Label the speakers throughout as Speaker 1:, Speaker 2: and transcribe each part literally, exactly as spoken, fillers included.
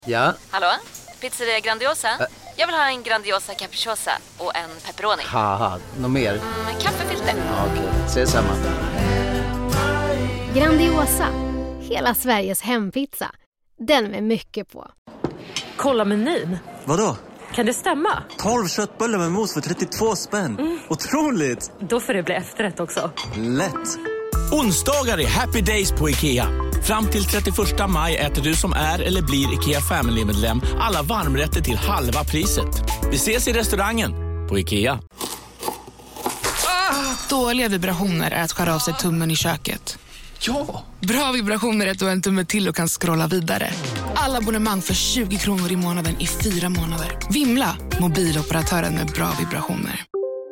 Speaker 1: Ja?
Speaker 2: Hallå? Pizzeria Grandiosa? Ä- Jag vill ha en Grandiosa capriciosa och en pepperoni.
Speaker 1: Haha, något mer?
Speaker 2: Mm, kaffefilter.
Speaker 1: Ja, okej, okay. Ses samma.
Speaker 3: Grandiosa, hela Sveriges hempizza. Den med mycket på.
Speaker 4: Kolla menyn.
Speaker 5: Vadå?
Speaker 4: Kan det stämma?
Speaker 5: tolv köttbullar med mos för trettiotvå spänn. Mm. Otroligt!
Speaker 4: Då får det bli efterrätt också.
Speaker 5: Lätt!
Speaker 6: Onsdagar är happy days på IKEA. Fram till trettioförsta maj äter du som är eller blir IKEA Family-medlem alla varmrätter till halva priset. Vi ses i restaurangen på IKEA.
Speaker 7: Ah, dåliga vibrationer är att skära av sig tummen i köket.
Speaker 6: Ja!
Speaker 7: Bra vibrationer är att du har en tumme till och kan scrolla vidare. Alla abonnemang för tjugo kronor i månaden i fyra månader. Vimla, mobiloperatören med bra vibrationer.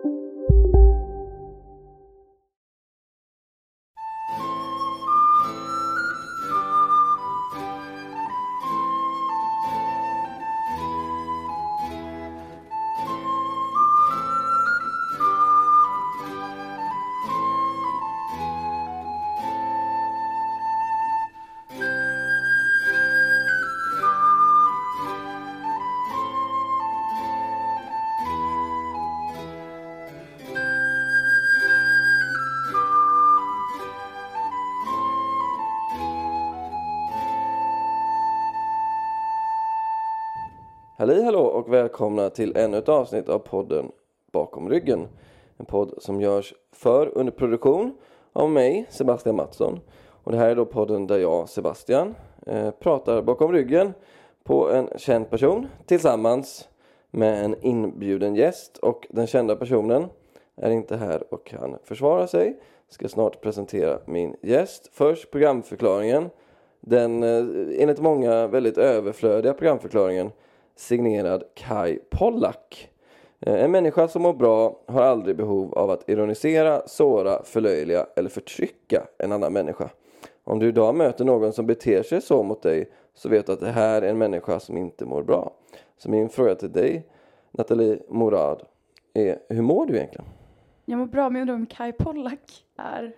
Speaker 8: Halli hallå och välkomna till ännu ett avsnitt av podden Bakom ryggen. En podd som görs för under produktion av mig, Sebastian Mattsson. Och det här är då podden där jag, Sebastian, eh, pratar bakom ryggen på en känd person tillsammans med en inbjuden gäst. Och den kända personen är inte här och kan försvara sig. Ska snart presentera min gäst. Först programförklaringen. Den eh, enligt många väldigt överflödiga programförklaringen. Signerad Kai Pollak. En människa som mår bra har aldrig behov av att ironisera, såra, förlöjliga eller förtrycka en annan människa. Om du idag möter någon som beter sig så mot dig så vet du att det här är en människa som inte mår bra. Så min fråga till dig, Nathalie Morad, är hur mår du egentligen?
Speaker 9: Jag mår bra, men jag undrar vem Kai Pollak är.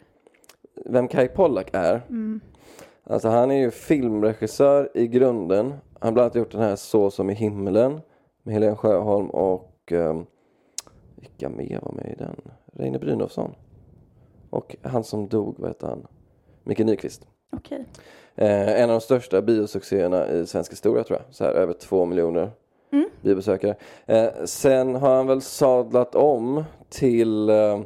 Speaker 8: Vem Kai Pollak är?
Speaker 9: Mm.
Speaker 8: Alltså han är ju filmregissör i grunden. Han har bland annat gjort den här Så som i himmelen med Helene Sjöholm och um, vilka mer var med i den? Reine Brynolfsson. Och han som dog, vad heter han? Micke Nyqvist.
Speaker 9: Okej.
Speaker 8: Eh, en av de största biosuccéerna i svensk historia tror jag. Så här över två miljoner mm. biobesökare. Eh, sen har han väl sadlat om till eh,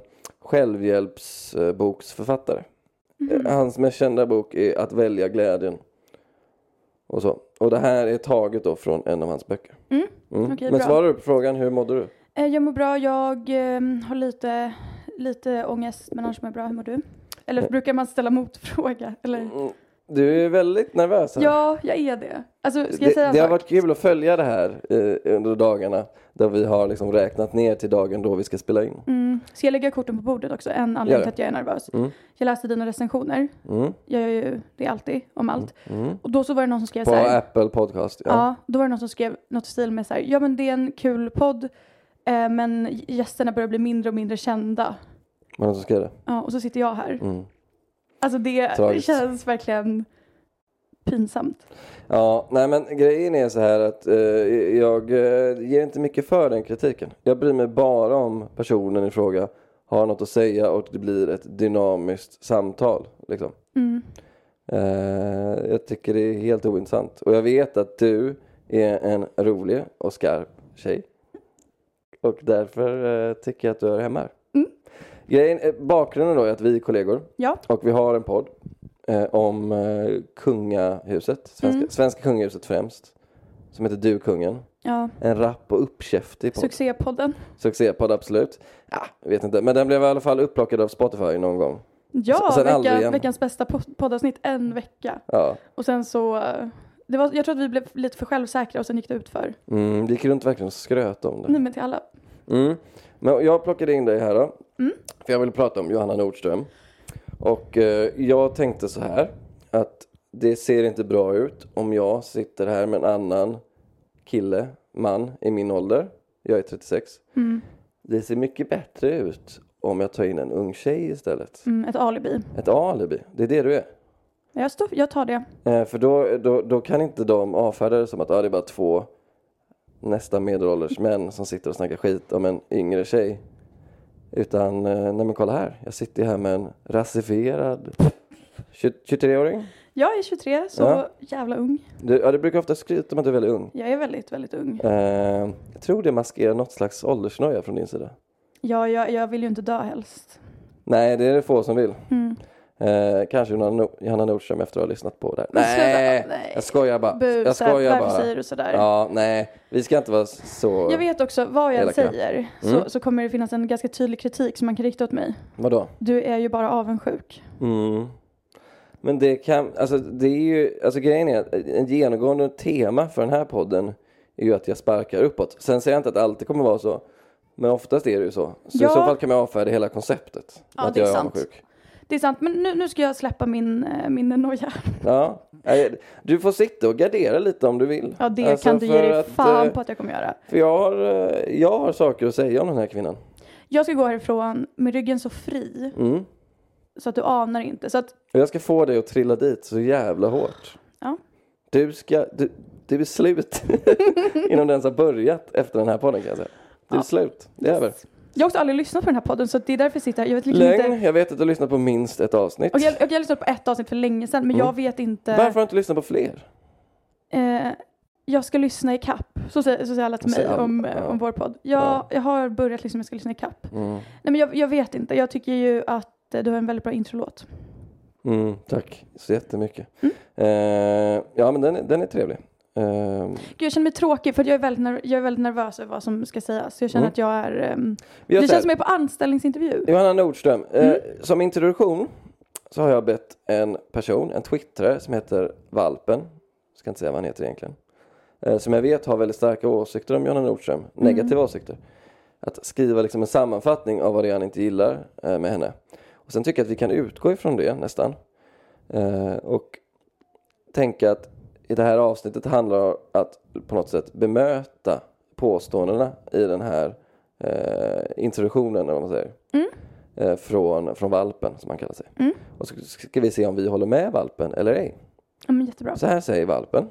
Speaker 8: självhjälpsboksförfattare. Mm. Hans mest kända bok är Att välja glädjen. Och så. Och det här är taget då från en av hans böcker.
Speaker 9: Mm.
Speaker 8: Mm.
Speaker 9: Okay,
Speaker 8: Men
Speaker 9: bra.
Speaker 8: svarar du på frågan, hur mådde du?
Speaker 9: Eh, jag mår bra, jag eh, har lite, lite ångest, men annars mår jag bra. Hur mår du? Eller mm. brukar man ställa motfråga? Eller?
Speaker 8: Mm. Du är väldigt nervös här.
Speaker 9: Ja, jag är det. Alltså, ska
Speaker 8: det,
Speaker 9: jag säga
Speaker 8: det har
Speaker 9: sak?
Speaker 8: varit kul att följa det här eh, under dagarna. Där vi har liksom räknat ner till dagen då vi ska spela in.
Speaker 9: Mm. Ska jag lägga korten på bordet också? En anledning till att jag är nervös.
Speaker 8: Mm.
Speaker 9: Jag läste dina recensioner.
Speaker 8: Mm.
Speaker 9: Jag gör ju det alltid, om allt.
Speaker 8: Mm.
Speaker 9: Och då så var det någon som skrev
Speaker 8: på
Speaker 9: så här.
Speaker 8: På Apple Podcast, ja.
Speaker 9: Ja, då var det någon som skrev något i stil med så här. Ja, men det är en kul podd. Eh, men gästerna börjar bli mindre och mindre kända.
Speaker 8: Var det någon som skrev det?
Speaker 9: Ja, och så sitter jag här.
Speaker 8: Mm.
Speaker 9: Alltså det
Speaker 8: Tragiskt.
Speaker 9: Känns verkligen pinsamt.
Speaker 8: Ja, nej men grejen är så här att eh, jag eh, ger inte mycket för den kritiken. Jag bryr mig bara om personen i fråga har något att säga och det blir ett dynamiskt samtal liksom.
Speaker 9: Mm.
Speaker 8: Eh, jag tycker det är helt ointressant. Och jag vet att du är en rolig och skarp tjej. Och därför eh, tycker jag att du är hemma här.
Speaker 9: Mm.
Speaker 8: Grejen, eh, bakgrunden då är att vi är kollegor.
Speaker 9: Ja.
Speaker 8: Och vi har en podd. Eh, om eh, kungahuset, svenska,
Speaker 9: mm.
Speaker 8: svenska kungahuset främst, som heter Du Kungen.
Speaker 9: Ja.
Speaker 8: En rapp och uppkäftig podd.
Speaker 9: Succépodden.
Speaker 8: Succépodd, absolut. Ja, jag vet inte, men den blev i alla fall upplockad av Spotify någon gång.
Speaker 9: Ja,
Speaker 8: sen
Speaker 9: vecka, veckans bästa poddavsnitt en vecka.
Speaker 8: Ja.
Speaker 9: Och sen så, det var, jag tror att vi blev lite för självsäkra och sen gick det ut för.
Speaker 8: Mm, det gick runt verkligen och skröt om det.
Speaker 9: Nej, men till alla.
Speaker 8: Mm. Men jag plockade in dig här då.
Speaker 9: Mm.
Speaker 8: För jag vill prata om Johanna Nordström. Och eh, jag tänkte så här, att det ser inte bra ut om jag sitter här med en annan kille, man i min ålder. Jag är trettiosex.
Speaker 9: Mm.
Speaker 8: Det ser mycket bättre ut om jag tar in en ung tjej istället.
Speaker 9: Mm, ett alibi.
Speaker 8: Ett alibi, det är det du är.
Speaker 9: Jag, står, jag tar det.
Speaker 8: Eh, för då, då, då kan inte de avfärda det som att ah, det är bara två nästa medelålders män som sitter och snackar skit om en yngre tjej. Utan, eh, nej men kolla här. Jag sitter här med en rasifierad tjugotre-åring.
Speaker 9: Jag är tjugotre, så ja. Jävla ung.
Speaker 8: Du, ja, du brukar ofta skryta om att du är väldigt ung.
Speaker 9: Jag är väldigt, väldigt ung.
Speaker 8: Eh, jag tror det maskerar något slags åldersnöja från din sida.
Speaker 9: Ja, jag, jag vill ju inte dö helst.
Speaker 8: Nej, det är det få som vill.
Speaker 9: Mm.
Speaker 8: Eh, kanske Johanna Nordström efter att ha lyssnat på det här. Nej, nej, jag skojar bara.
Speaker 9: Bu,
Speaker 8: jag skojar bara.
Speaker 9: Säger du sådär?
Speaker 8: Ja, nej, vi ska inte vara så.
Speaker 9: Jag vet också, vad jag
Speaker 8: elaka.
Speaker 9: säger
Speaker 8: mm.
Speaker 9: så, så kommer det finnas en ganska tydlig kritik som man kan rikta åt mig.
Speaker 8: Vadå?
Speaker 9: Du är ju bara avundsjuk.
Speaker 8: Mm. Men det kan, alltså det är ju, alltså grejen är att en genomgående tema för den här podden är ju att jag sparkar uppåt. Sen säger jag inte att det alltid kommer vara så. Men oftast är det ju så. Så ja. I så fall kan man avfärda hela konceptet.
Speaker 9: Ja,
Speaker 8: att
Speaker 9: det är
Speaker 8: jag är
Speaker 9: sant.
Speaker 8: avundsjuk.
Speaker 9: Det är sant, men nu, nu ska jag släppa min, min noja.
Speaker 8: Ja, du får sitta och gardera lite om du vill.
Speaker 9: Ja, det alltså kan du ge dig att, fan på att jag kommer göra.
Speaker 8: För jag har, jag har saker att säga om den här kvinnan.
Speaker 9: Jag ska gå härifrån med ryggen så fri.
Speaker 8: Mm.
Speaker 9: Så att du anar inte. Så att...
Speaker 8: Jag ska få dig att trilla dit så jävla hårt.
Speaker 9: Ja.
Speaker 8: Du ska, du, du är slut. Innan den ens har börjat efter den här podden kan jag säga. Du är ja. slut, det är yes. över.
Speaker 9: Jag har också aldrig lyssnat på den här podden så det är därför jag sitter här. Jag vet liksom
Speaker 8: Lögn,
Speaker 9: inte...
Speaker 8: jag vet att du har lyssnat på minst ett avsnitt.
Speaker 9: Och jag, och jag har lyssnat på ett avsnitt för länge sedan, men mm. jag vet inte...
Speaker 8: Varför har du inte lyssnat på fler?
Speaker 9: Eh, jag ska lyssna i kapp. Så säger, så säger alla till mig all... om, ja. om vår podd. Jag, ja. jag har börjat liksom, jag ska lyssna i kapp. Mm. Nej, men jag, jag vet inte. Jag tycker ju att du har en väldigt bra introlåt.
Speaker 8: Mm, tack så jättemycket.
Speaker 9: Mm.
Speaker 8: Eh, ja, men den är, den är trevlig. Uh,
Speaker 9: Gud, jag känner mig tråkig för jag är väldigt, nerv- jag är väldigt nervös över vad som ska sägas. Jag känner
Speaker 8: mm.
Speaker 9: att jag är... Um,
Speaker 8: det
Speaker 9: känns som jag är på anställningsintervju.
Speaker 8: Johanna Nordström, mm. uh, som introduktion så har jag bett en person, en twittrare som heter Valpen. Jag ska inte säga vad han heter egentligen. Uh, som jag vet har väldigt starka åsikter om Johanna Nordström. Negativa mm. åsikter. Att skriva liksom en sammanfattning av vad det är han inte gillar uh, med henne. Och sen tycker jag att vi kan utgå ifrån det nästan. Uh, och tänka att i det här avsnittet handlar om att på något sätt bemöta påståendena i den här eh, introduktionen, eller vad man säger.
Speaker 9: Mm.
Speaker 8: Eh, från, från Valpen, som man kallar sig.
Speaker 9: Mm.
Speaker 8: Och så ska vi se om vi håller med Valpen eller ej.
Speaker 9: Mm, jättebra.
Speaker 8: Så här säger Valpen.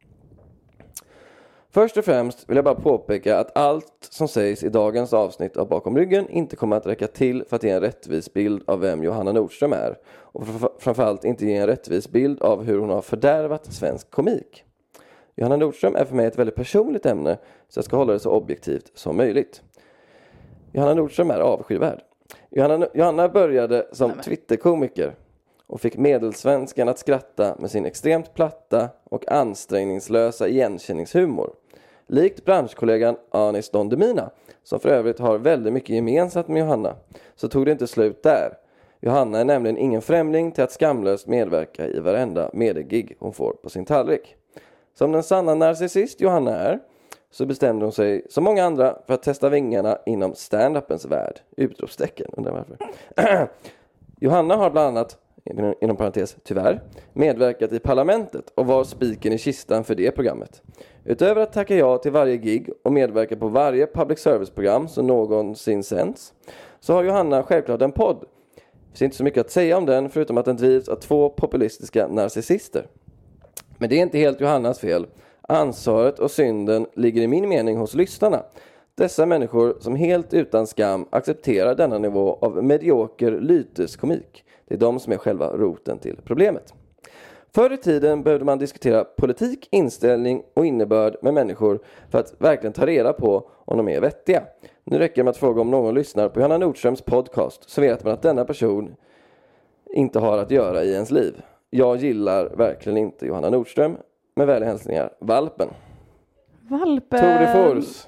Speaker 8: Först och främst vill jag bara påpeka att allt som sägs i dagens avsnitt av Bakom ryggen inte kommer att räcka till för att ge en rättvis bild av vem Johanna Nordström är. Och framförallt inte ge en rättvis bild av hur hon har fördärvat svensk komik. Johanna Nordström är för mig ett väldigt personligt ämne, så jag ska hålla det så objektivt som möjligt. Johanna Nordström är avskyvärd. Johanna, Johanna började som Nej, Twitterkomiker och fick medelsvenskan att skratta med sin extremt platta och ansträngningslösa igenkänningshumor. Likt branschkollegan Anis Don Demina, som för övrigt har väldigt mycket gemensamt med Johanna, så tog det inte slut där. Johanna är nämligen ingen främling till att skamlöst medverka i varenda mediegig hon får på sin tallrik. Som den sanna narcissist Johanna är, så bestämde hon sig som många andra för att testa vingarna inom stand-upens värld. Utropstecken, undrar varför. Johanna har bland annat, inom parentes tyvärr, medverkat i Parlamentet och var spiken i kistan för det programmet. Utöver att tacka ja till varje gig och medverka på varje public service-program som någonsin sänds, så har Johanna självklart en podd. Det finns inte så mycket att säga om den förutom att den drivs av två populistiska narcissister. Men det är inte helt Johannas fel. Ansvaret och synden ligger i min mening hos lyssnarna. Dessa människor som helt utan skam accepterar denna nivå av medioker lyteskomik. Det är de som är själva roten till problemet. Förr i tiden behövde man diskutera politik, inställning och innebörd med människor för att verkligen ta reda på om de är vettiga. Nu räcker det med att fråga om någon lyssnar på Johanna Nordströms podcast, så vet man att denna person inte har att göra i ens liv. Jag gillar verkligen inte Johanna Nordström. Med vänliga hälsningar, Valpen.
Speaker 9: Valpen.
Speaker 8: Tour de force.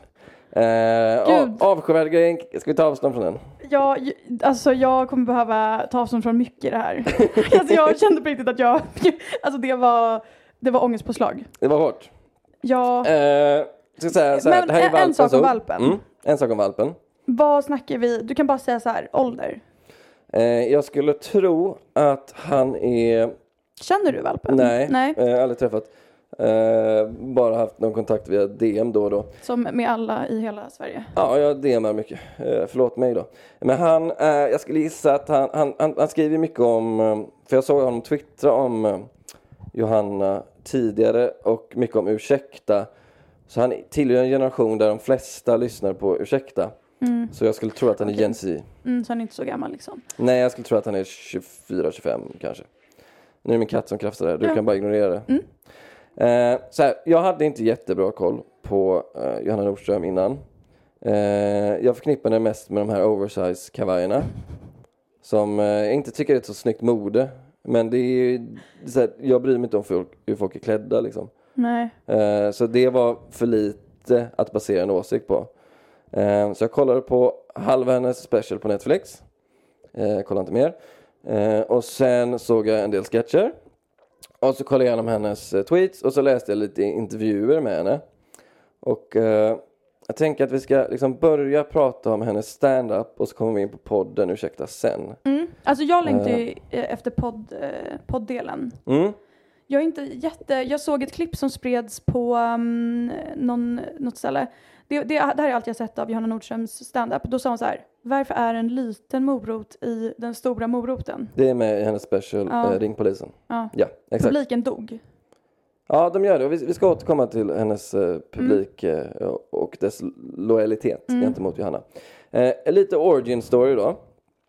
Speaker 8: Eh, av, avskyvärd grejen. Ska vi ta avstånd från den?
Speaker 9: Ja, alltså jag kommer behöva ta avstånd från mycket i det här. Alltså jag kände på riktigt att jag... Alltså det var, det var ångestpåslag.
Speaker 8: Det var hårt.
Speaker 9: Ja.
Speaker 8: Eh, ska säga så här,
Speaker 9: men
Speaker 8: det här är
Speaker 9: en sak om Valpen.
Speaker 8: Mm, en sak om Valpen.
Speaker 9: Vad snackar vi? Du kan bara säga så här, ålder.
Speaker 8: Eh, jag skulle tro att han är...
Speaker 9: Känner du Valpen?
Speaker 8: Nej,
Speaker 9: Nej.
Speaker 8: Eh, aldrig träffat. Eh, bara haft någon kontakt via D M då och då.
Speaker 9: Som med alla i hela Sverige.
Speaker 8: Ja, jag D M:ar mycket. Eh, förlåt mig då. Men han, eh, jag skulle gissa att han, han, han, han skriver mycket om, eh, för jag såg honom twittra om eh, Johanna tidigare och mycket om Ursäkta. Så han tillhör en generation där de flesta lyssnar på Ursäkta. Mm. Så jag skulle tro att han är Gen Z.
Speaker 9: Mm, så han är inte så gammal liksom.
Speaker 8: Nej, jag skulle tro att han är tjugofyra tjugofem kanske. Nu är det min katt som krafsar där. Du ja. kan bara ignorera det. Mm. Eh, så här, jag hade inte jättebra koll på eh, Johanna Nordström innan. Eh, jag förknippar det mest med de här oversize kavajerna. Som eh, jag inte tycker är ett så snyggt mode. Men det är ju så här, jag bryr mig inte om folk, hur folk är klädda liksom.
Speaker 9: Nej.
Speaker 8: Eh, så det var för lite att basera en åsikt på. Eh, så jag kollade på halva hennes special på Netflix. Eh, kollade inte mer. Eh, och sen såg jag en del sketcher. Och så kollade jag igenom hennes eh, tweets. Och så läste jag lite intervjuer med henne. Och eh, jag tänker att vi ska liksom börja prata om hennes stand-up. Och så kommer vi in på podden, ursäkta, sen.
Speaker 9: Mm. Alltså jag längtar ju eh. efter podd, eh, podddelen.
Speaker 8: Mm.
Speaker 9: Jag är inte jätte... Jag såg ett klipp som spreds på um, någon, något ställe. Det, det, det här är allt jag sett av Johanna Nordströms stand-up. Då sa hon så här: varför är en liten morot i den stora moroten?
Speaker 8: Det är med i hennes special, ja. eh, Ring polisen.
Speaker 9: Ja.
Speaker 8: Ja, exakt.
Speaker 9: Publiken dog.
Speaker 8: Ja, de gör det. Vi, vi ska återkomma till hennes eh, publik mm. eh, och dess lojalitet mm. gentemot Johanna. Eh, lite origin story då.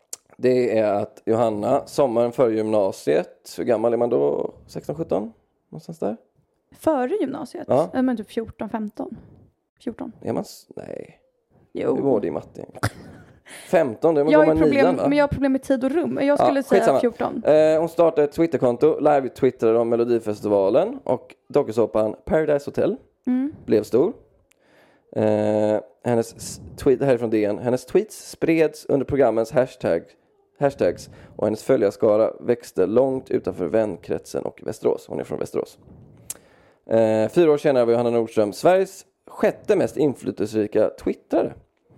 Speaker 8: Det är att Johanna, sommaren före gymnasiet, hur gammal är man då? sexton sjutton? Någonstans där?
Speaker 9: Före gymnasiet?
Speaker 8: Ja.
Speaker 9: Är man typ fjorton femton? fjorton?
Speaker 8: Är man... Nej.
Speaker 9: Jo.
Speaker 8: Hur går det i matte? femton, det var
Speaker 9: jag
Speaker 8: man
Speaker 9: problem,
Speaker 8: nian, va?
Speaker 9: Men jag har problem med tid och rum. Jag skulle
Speaker 8: ja,
Speaker 9: säga
Speaker 8: skitsamma.
Speaker 9: fjorton.
Speaker 8: Eh, hon startade ett Twitterkonto, live-twittrade om Melodifestivalen och dokusåpan Paradise Hotel. Mm. Blev stor. Eh, hennes tweet, det här är från D N. Hennes tweets spreds under programmens hashtag, hashtags och hennes följarskara växte långt utanför vänkretsen och Västerås. Hon är från Västerås. Eh, fyra år senare var Johanna Nordström Sveriges sjätte mest inflytelserika twittrare.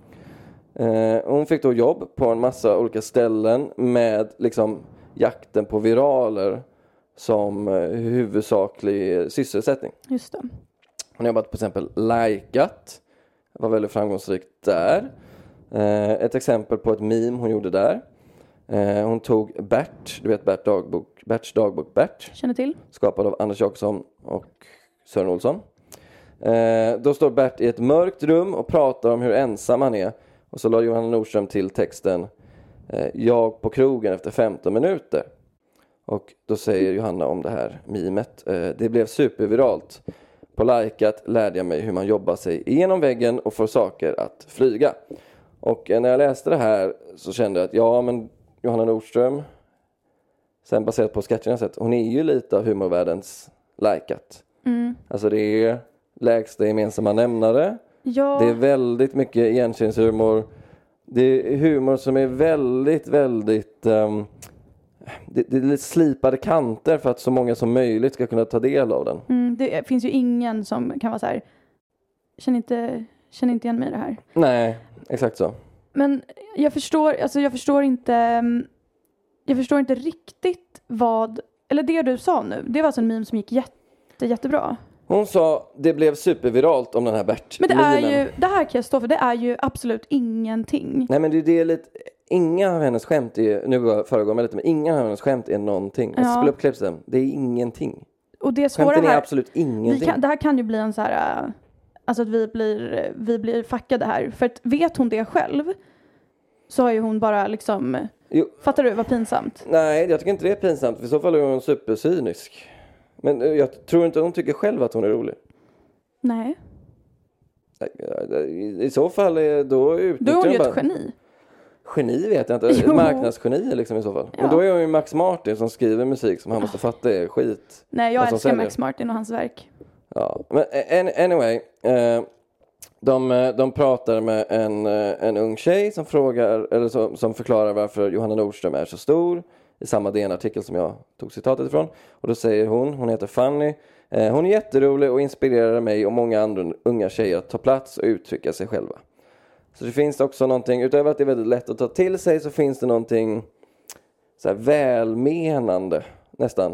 Speaker 8: Eh, hon fick då jobb på en massa olika ställen med liksom jakten på viraler som eh, huvudsaklig sysselsättning.
Speaker 9: Just det.
Speaker 8: Hon har jobbat på exempel Likat. Var väldigt framgångsrikt där. Eh, ett exempel på ett meme hon gjorde där. Eh, hon tog Bert, du vet Bert dagbok, Berts dagbok Bert.
Speaker 9: Känner till.
Speaker 8: Skapad av Anders Jakobsson och Sören Olsson. Eh, då står Bert i ett mörkt rum och pratar om hur ensam han är. Och så la Johanna Nordström till texten eh, jag på krogen efter femton minuter. Och då säger Johanna om det här mimet. Eh, det blev superviralt. På Likat lärde jag mig hur man jobbar sig igenom väggen och får saker att flyga. Och eh, när jag läste det här så kände jag att ja, men Johanna Nordström, sen baserat på sketchen jag sett, hon är ju lite av humorvärldens Likat. Mm. Alltså det är lägsta gemensamma nämnare.
Speaker 9: Ja.
Speaker 8: Det är väldigt mycket igenkänningshumor. Det är humor som är väldigt, väldigt... Um, det, det är lite slipade kanter för att så många som möjligt ska kunna ta del av den.
Speaker 9: Mm, det finns ju ingen som kan vara så här... Känner inte, känner inte igen mig i det här.
Speaker 8: Nej, exakt så.
Speaker 9: Men jag förstår, alltså jag förstår inte... Jag förstår inte riktigt vad... Eller det du sa nu, det var alltså en meme som gick jätte, jättebra.
Speaker 8: Hon sa, det blev superviralt om den här Bert.
Speaker 9: Men det är ju, det här kan jag stå för, det är ju absolut ingenting.
Speaker 8: Nej, men det, det är lite, inga av hennes skämt är, nu går jag föregår mig lite, men inga av hennes skämt är någonting.
Speaker 9: Ja.
Speaker 8: Jag skulle upp klippsen, det är ingenting.
Speaker 9: Och det svåra
Speaker 8: Skämten
Speaker 9: här,
Speaker 8: är absolut ingenting.
Speaker 9: Kan, det här kan ju bli en så här, alltså att vi blir, vi blir fackade här. För att vet hon det själv, så har ju hon bara liksom, jo. Fattar du vad pinsamt?
Speaker 8: Nej, jag tycker inte det är pinsamt, för i så fall är hon supercynisk. Men jag tror inte hon tycker själv att hon är rolig.
Speaker 9: Nej.
Speaker 8: I så fall är då utnyttjar
Speaker 9: då är hon ju
Speaker 8: bara...
Speaker 9: ett geni.
Speaker 8: Geni vet jag inte. Jo. Marknadsgeni liksom i så fall. Ja. Men då är hon ju Max Martin som skriver musik som han måste fatta är skit.
Speaker 9: Nej, jag älskar Max Martin och hans verk.
Speaker 8: Ja, men anyway. Eh, de, de pratar med en, en ung tjej som frågar, eller som, som förklarar varför Johanna Nordström är så stor. I samma D N-artikel som jag tog citatet ifrån. Och då säger hon, hon heter Fanny. Eh, hon är jätterolig och inspirerar mig och många andra unga tjejer att ta plats och uttrycka sig själva. Så det finns också någonting, utöver att det är väldigt lätt att ta till sig, så finns det någonting så här välmenande nästan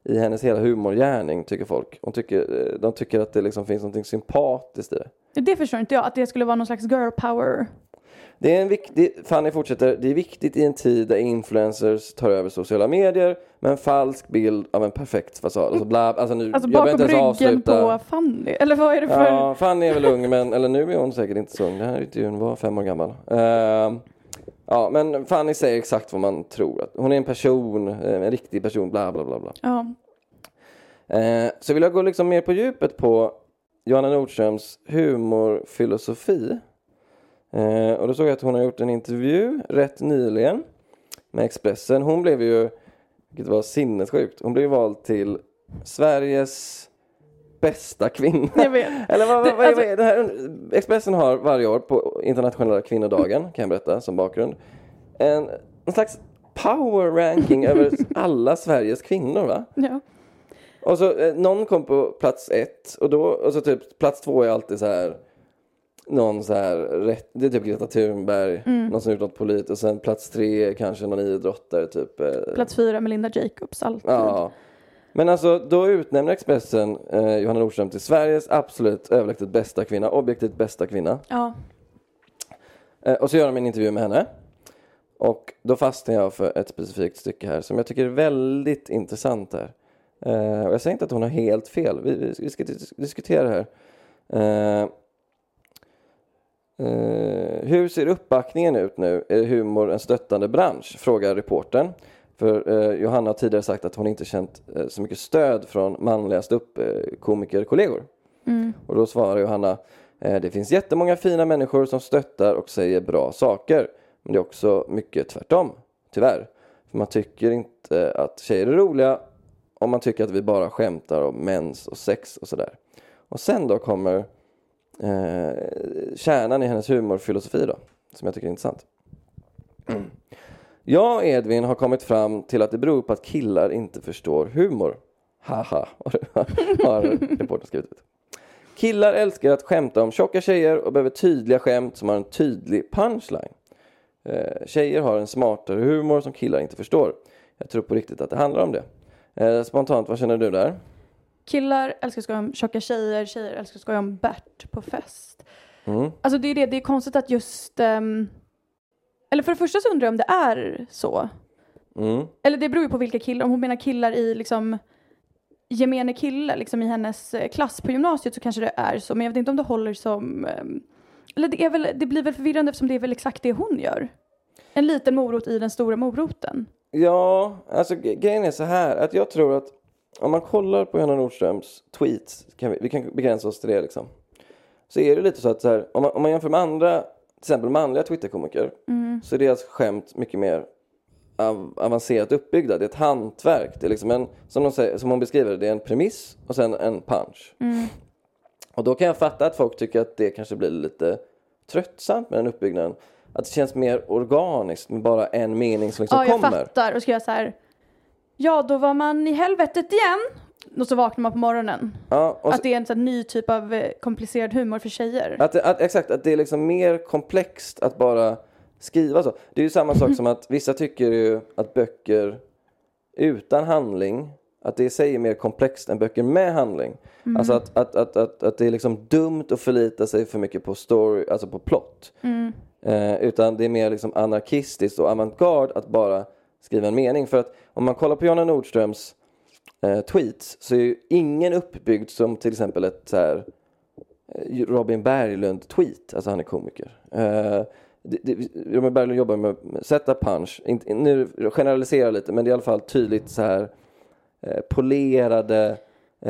Speaker 8: i hennes hela humorgärning, tycker folk. Hon tycker, de tycker att det liksom finns något sympatiskt i det.
Speaker 9: Det förstår inte jag, att det skulle vara någon slags girl power.
Speaker 8: Det är en viktig, Fanny fortsätter, det är viktigt i en tid där influencers tar över sociala medier med en falsk bild av en perfekt fasad. Alltså, bla, alltså, nu,
Speaker 9: alltså
Speaker 8: jag
Speaker 9: bakom ryggen avsluta. På Fanny, eller vad är det för?
Speaker 8: Ja, Fanny är väl ung, men, eller nu är hon säkert inte så ung. Den här intervjun var fem år gammal. Uh, ja, men Fanny säger exakt vad man tror. Att hon är en person, en riktig person, bla bla bla bla.
Speaker 9: Ja.
Speaker 8: Uh, så vill jag gå liksom mer på djupet på Johanna Nordströms humorfilosofi. Eh, och då såg jag att hon har gjort en intervju rätt nyligen med Expressen. Hon blev ju, vilket var sinnessjukt, hon blev vald till Sveriges bästa kvinna.
Speaker 9: Jag vet.
Speaker 8: Eller vad,
Speaker 9: det,
Speaker 8: vad, vad,
Speaker 9: alltså...
Speaker 8: vad är det här? Expressen har varje år på internationella kvinnodagen, kan jag berätta som bakgrund, en, en slags power ranking över alla Sveriges kvinnor, va?
Speaker 9: Ja.
Speaker 8: Och så eh, någon kom på plats ett och då, och så typ plats två är alltid så här någon så här rätt, det är typ Greta Thunberg, mm. någon som gjort något polit, och sen plats tre kanske någon idrottare typ. Eh.
Speaker 9: Plats fyra Melinda Jacobs alltid.
Speaker 8: Ja. Men alltså då utnämner Expressen eh, Johanna Nordström till Sveriges absolut överlägset bästa kvinna, objektivt bästa kvinna.
Speaker 9: Ja.
Speaker 8: Eh, och så gör de en intervju med henne. Och då fastnar jag för ett specifikt stycke här som jag tycker är väldigt intressant här. Eh, och jag säger inte att hon har helt fel. Vi, vi, vi ska dis- diskutera här. Eh, Uh, hur ser uppbackningen ut nu? Är humor en stöttande bransch? Frågar reportern. För uh, Johanna har tidigare sagt att hon inte känt uh, så mycket stöd från manliga upp uh, komikerkollegor. Mm. Och då svarar Johanna, uh, det finns jättemånga fina människor som stöttar och säger bra saker. Men det är också mycket tvärtom, tyvärr. För man tycker inte att tjejer är roliga om man tycker att vi bara skämtar om mens och sex och sådär. Och sen då kommer Eh, kärnan i hennes humorfilosofi då, som jag tycker är intressant. Mm. Jag och Edvin har kommit fram till att det beror på att killar inte förstår humor. Haha, har reportern skrivit ut. Killar älskar att skämta om tjocka tjejer och behöver tydliga skämt som har en tydlig punchline. Eh, tjejer har en smartare humor som killar inte förstår. Jag tror på riktigt att det handlar om det. Eh, spontant, vad känner du där?
Speaker 9: Killar älskar att skoja om tjocka tjejer, tjejer älskar att skoja om Bert på fest.
Speaker 8: Mm.
Speaker 9: Alltså det är det, det är konstigt att just... Um, eller för det första så undrar jag om det är så.
Speaker 8: Mm.
Speaker 9: Eller det beror ju på vilka killar. Om hon menar killar i liksom gemene kille, liksom i hennes klass på gymnasiet, så kanske det är så. Men jag vet inte om det håller som... Um, eller det, är väl, det blir väl förvirrande eftersom det är väl exakt det hon gör. En liten morot i den stora moroten.
Speaker 8: Ja, alltså grejen är så här. Att jag tror att om man kollar på Johanna Nordströms tweets, kan vi, vi kan begränsa oss till det liksom. Så är det lite så att så här, om, man, om man jämför med andra, till exempel manliga Twitterkomiker, mm. så är deras skämt mycket mer av, avancerat uppbyggda. Det är ett hantverk. Det är liksom en, som, de säger, som hon beskriver det, det är en premiss och sen en punch. Mm. Och då kan jag fatta att folk tycker att det kanske blir lite tröttsamt med den uppbyggnaden. Att det känns mer organiskt med bara en mening som liksom
Speaker 9: kommer. Ja, jag
Speaker 8: kommer.
Speaker 9: fattar. Och ska jag så här... Ja, då var man i helvetet igen. Och så vaknar man på morgonen.
Speaker 8: Ja, och så,
Speaker 9: att det är en sån ny typ av eh, komplicerad humor för tjejer.
Speaker 8: Att, att, exakt, att det är liksom mer komplext att bara skriva så. Det är ju samma sak som att vissa tycker ju att böcker utan handling, att det i sig är mer komplext än böcker med handling. Mm. Alltså att, att, att, att, att det är liksom dumt att förlita sig för mycket på story, alltså på plott. Mm. Eh, utan det är mer liksom anarkistiskt och avantgarde att bara skriva en mening. För att om man kollar på Johanna Nordströms eh, tweets, så är ju ingen uppbyggd som till exempel ett så här eh, Robin Berglund tweet. Alltså han är komiker. Eh, det, det, Robin Berglund jobbar med sätta punch. Inte, nu generaliserar lite, men det är i alla fall tydligt så här eh, polerade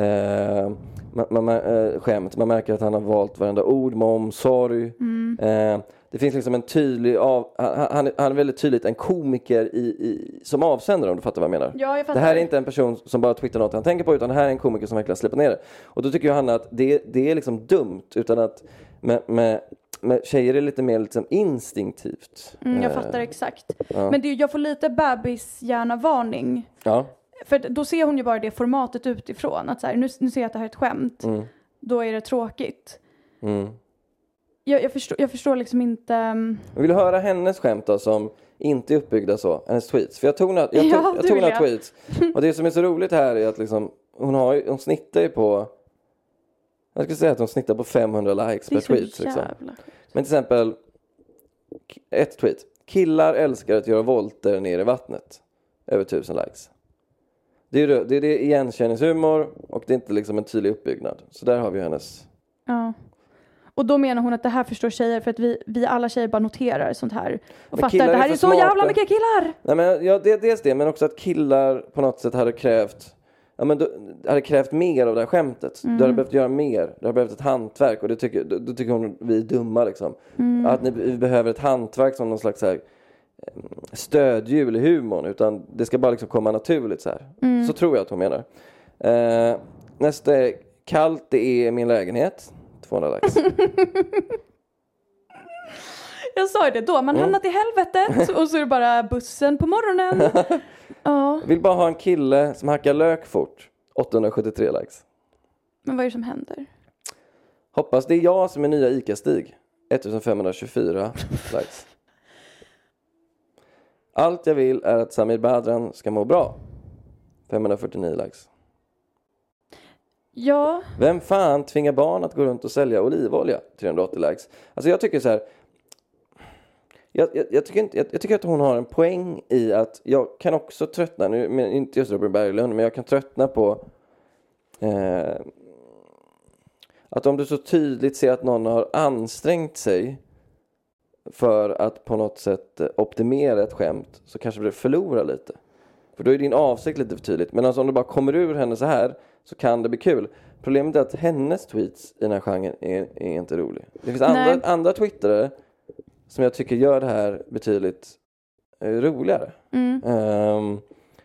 Speaker 8: eh, man, man, eh, skämt. Man märker att han har valt varenda ord med omsorg. Mm. Eh, Det finns liksom en tydlig av, han, han, han är väldigt tydligt en komiker i, i, som avsändare, om du fattar vad jag menar.
Speaker 9: Ja, jag fattar.
Speaker 8: Det här är inte en person som bara twittrar något han tänker på, utan det här är en komiker som verkligen släpper ner det. Och då tycker Johanna att det, det är liksom dumt, utan att med, med, med tjejer är lite mer liksom instinktivt.
Speaker 9: Mm, jag fattar exakt. Ja. Men det, jag får lite bebishjärna-varning.
Speaker 8: Ja.
Speaker 9: För då ser hon ju bara det formatet utifrån. Att så här, nu, nu ser jag att det här är ett skämt. Mm. Då är det tråkigt.
Speaker 8: Mm.
Speaker 9: jag, jag, förstår, jag förstår liksom inte... Um...
Speaker 8: Jag vill höra hennes skämt då, som inte är uppbyggda så. Hennes tweets. För jag tog några, jag tog,
Speaker 9: ja,
Speaker 8: jag tog några
Speaker 9: jag. tweets.
Speaker 8: Och det som är så roligt här är att liksom, hon, har, hon snittar ju på... Jag skulle säga att hon snittar på femhundra likes per tweet. Liksom. Men till exempel, ett tweet. Killar älskar att göra volter ner i vattnet. Över tusen likes. Det är det, det, är det igenkänningshumor och det är inte liksom en tydlig uppbyggnad. Så där har vi hennes...
Speaker 9: Ja. Och då menar hon att det här förstår tjejer för att vi, vi alla tjejer bara noterar sånt här. Och fattar att det här är, är så smarta. Jävla mycket killar!
Speaker 8: Nej, men, ja, det är dels det, men också att killar på något sätt hade krävt... Ja, men då, hade krävt mer av det här skämtet. Mm. Du hade behövt göra mer. Du hade behövt ett hantverk. Och det tycker, då, då tycker hon vi är dumma liksom. Mm. Att ni, vi behöver ett hantverk som någon slags så här, stödhjul i humorn. Utan det ska bara liksom komma naturligt så här. Mm. Så tror jag att hon menar. Eh, nästa är kallt, det är min lägenhet. tvåhundra likes.
Speaker 9: Jag sa ju det då. Man mm. hamnat i helvetet. Och så är det bara bussen på morgonen. Ja.
Speaker 8: Vill bara ha en kille som hackar lök fort. åttahundrasjuttiotre likes.
Speaker 9: Men vad är det som händer?
Speaker 8: Hoppas det är jag som är nya Ica-Stig. femtonhundratjugofyra likes. Allt jag vill är att Samir Badran ska må bra. femhundrafyrtionio likes.
Speaker 9: Ja.
Speaker 8: Vem fan tvingar barn att gå runt och sälja olivolja? trehundraåttio likes. Alltså jag tycker så här. Jag, jag, jag, tycker inte, jag, jag tycker att hon har en poäng i att jag kan också tröttna, nu, men inte just Robin Berglund, men jag kan tröttna på eh, att om du så tydligt ser att någon har ansträngt sig för att på något sätt optimera ett skämt, så kanske det förlorar lite. För då är din avsikt lite för tydligt. Men alltså om det bara kommer ur henne så här, så kan det bli kul. Problemet är att hennes tweets i den här genren är, är inte rolig. Det finns andra, andra twittrare som jag tycker gör det här betydligt eh, roligare. Mm. Um,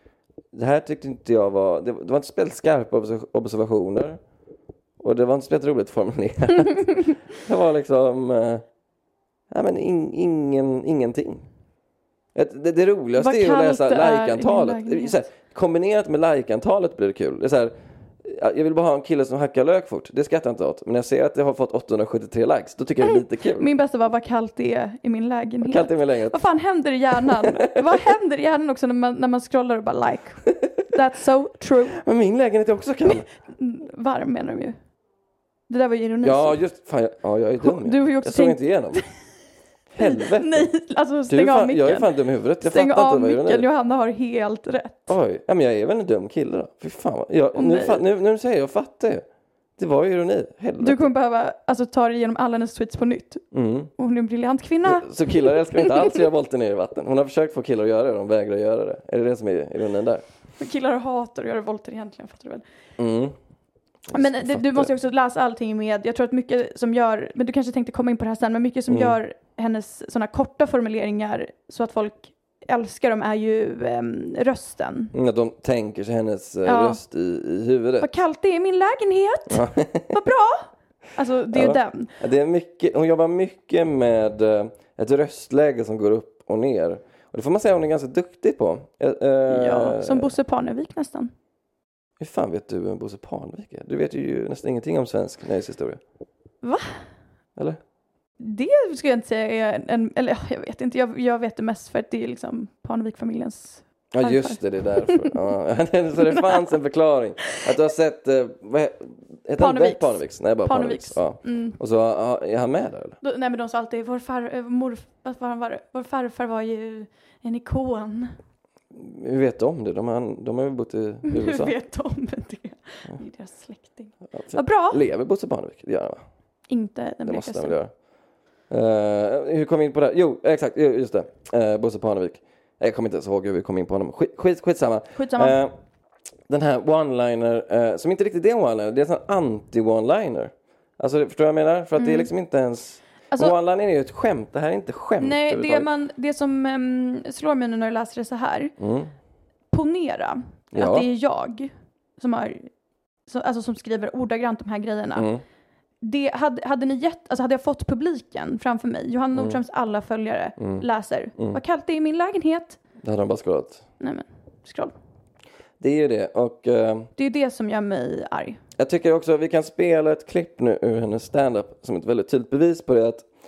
Speaker 8: det här tyckte inte jag var... Det, det var inte spelat skarpa observationer. Och det var inte spelat roligt formulerat. Det var liksom... Uh, ja, men in, ingen, ingenting. Det, det, det roligaste vad är att läsa like-antalet. Kombinerat med like-antalet blir det kul. Det är så här... Jag vill bara ha en kille som hackar lök fort. Det skrattar jag inte åt. Men när jag ser att det har fått åttahundrasjuttiotre likes, då tycker jag det är lite kul.
Speaker 9: Min bästa var vad kallt det är i min lägenhet.
Speaker 8: Vad kallt är i min lägenhet.
Speaker 9: Vad fan händer i hjärnan? Vad händer i hjärnan också när man, när man scrollar och bara like? That's so true.
Speaker 8: Men min lägenhet är också kall.
Speaker 9: Varm menar de ju. Det där var ju ironi.
Speaker 8: Ja, just fan. Jag, ja, jag är dum.
Speaker 9: Du har ju också
Speaker 8: jag såg inte igenom. Helvete.
Speaker 9: Nej, alltså stäng av micken.
Speaker 8: Jag är fan dum i huvudet. Jag
Speaker 9: stäng
Speaker 8: fattar
Speaker 9: av
Speaker 8: inte vad
Speaker 9: micken, Johanna har helt rätt.
Speaker 8: Oj, ja, men jag är väl en dum kille då. Fy fan. Jag, nu, fa- nu, nu säger jag, jag fattar ju. Det var ju ironi. Helvete.
Speaker 9: Du kommer behöva alltså, ta dig igenom alla hennes tweets på nytt.
Speaker 8: Mm.
Speaker 9: Och hon är en briljant kvinna.
Speaker 8: Så, så killar älskar inte alls att göra volter ner i vatten. Hon har försökt få killar att göra det, de vägrar göra det. Är det det som är ironin där?
Speaker 9: Killar hatar att göra volter egentligen, fattar du väl?
Speaker 8: Mm.
Speaker 9: Men det, du måste ju också läsa allting med, jag tror att mycket som gör, men du kanske tänkte komma in på det här sen, men mycket som mm. gör hennes sådana korta formuleringar så att folk älskar dem är ju um, rösten.
Speaker 8: Mm, de tänker sig hennes uh, ja. röst i, i huvudet.
Speaker 9: Vad kallt det är i min lägenhet. Vad bra. Alltså det är ja. den.
Speaker 8: Det är mycket, hon jobbar mycket med uh, ett röstläge som går upp och ner. Och det får man säga hon är ganska duktig på. Uh,
Speaker 9: ja, som Bosse Parnevik nästan.
Speaker 8: Hur fan vet du vem Bosse Parnevik är? Du vet ju nästan ingenting om svensk nöjeshistoria.
Speaker 9: Va?
Speaker 8: Eller?
Speaker 9: Det skulle jag inte säga är en, eller jag vet inte, jag, jag vet det mest för att det är liksom Parnevik-familjens
Speaker 8: farfar. Ja just det, det är därför. Ja. Så det fanns en förklaring. Att du har sett, uh, vad heter
Speaker 9: Parneviks.
Speaker 8: han? Parneviks. Nej, bara Parneviks. Ja. Mm. Och så uh, är han med där eller?
Speaker 9: Då, nej men de sa alltid, vår, far, mor, vad var han var, vår farfar var ju en ikon.
Speaker 8: Vi vet om det, de har, de har ju bott i U S A.
Speaker 9: Vi vet om det. Det är deras släkting. Ja, vad bra.
Speaker 8: Lever Bosse Parnevik? Det gör han va?
Speaker 9: Inte den
Speaker 8: det måste han väl göra. Uh, hur kom vi in på det? Jo, exakt, just det. Uh, Bosse Parnevik. Jag kommer inte ens ihåg hur vi kom in på honom. Skit, skit, skitsamma.
Speaker 9: Skitsamma. Uh,
Speaker 8: den här one-liner, uh, som inte riktigt är en one-liner, det är en sån anti-one-liner. Alltså, förstår du vad jag menar? För att mm. det är liksom inte ens... Alltså, one-liner är ju ett skämt. Det här är inte skämt.
Speaker 9: Nej, det, man, det som um, slår mig nu när jag läser det så här. Mm. Ponera
Speaker 8: ja.
Speaker 9: att det är jag som, har, så, alltså, som skriver ordagrant de här grejerna. Mm. Det, hade, hade ni gett, alltså hade jag fått publiken framför mig, Johanna Nordströms mm. alla följare mm. läser, mm. vad kallt det är i min lägenhet.
Speaker 8: Det hade de bara scrollat.
Speaker 9: Nej men, scroll.
Speaker 8: Det är ju det. Och, uh,
Speaker 9: det är det som gör mig arg.
Speaker 8: Jag tycker också att vi kan spela ett klipp nu ur hennes stand-up som ett väldigt tydligt bevis på det. Att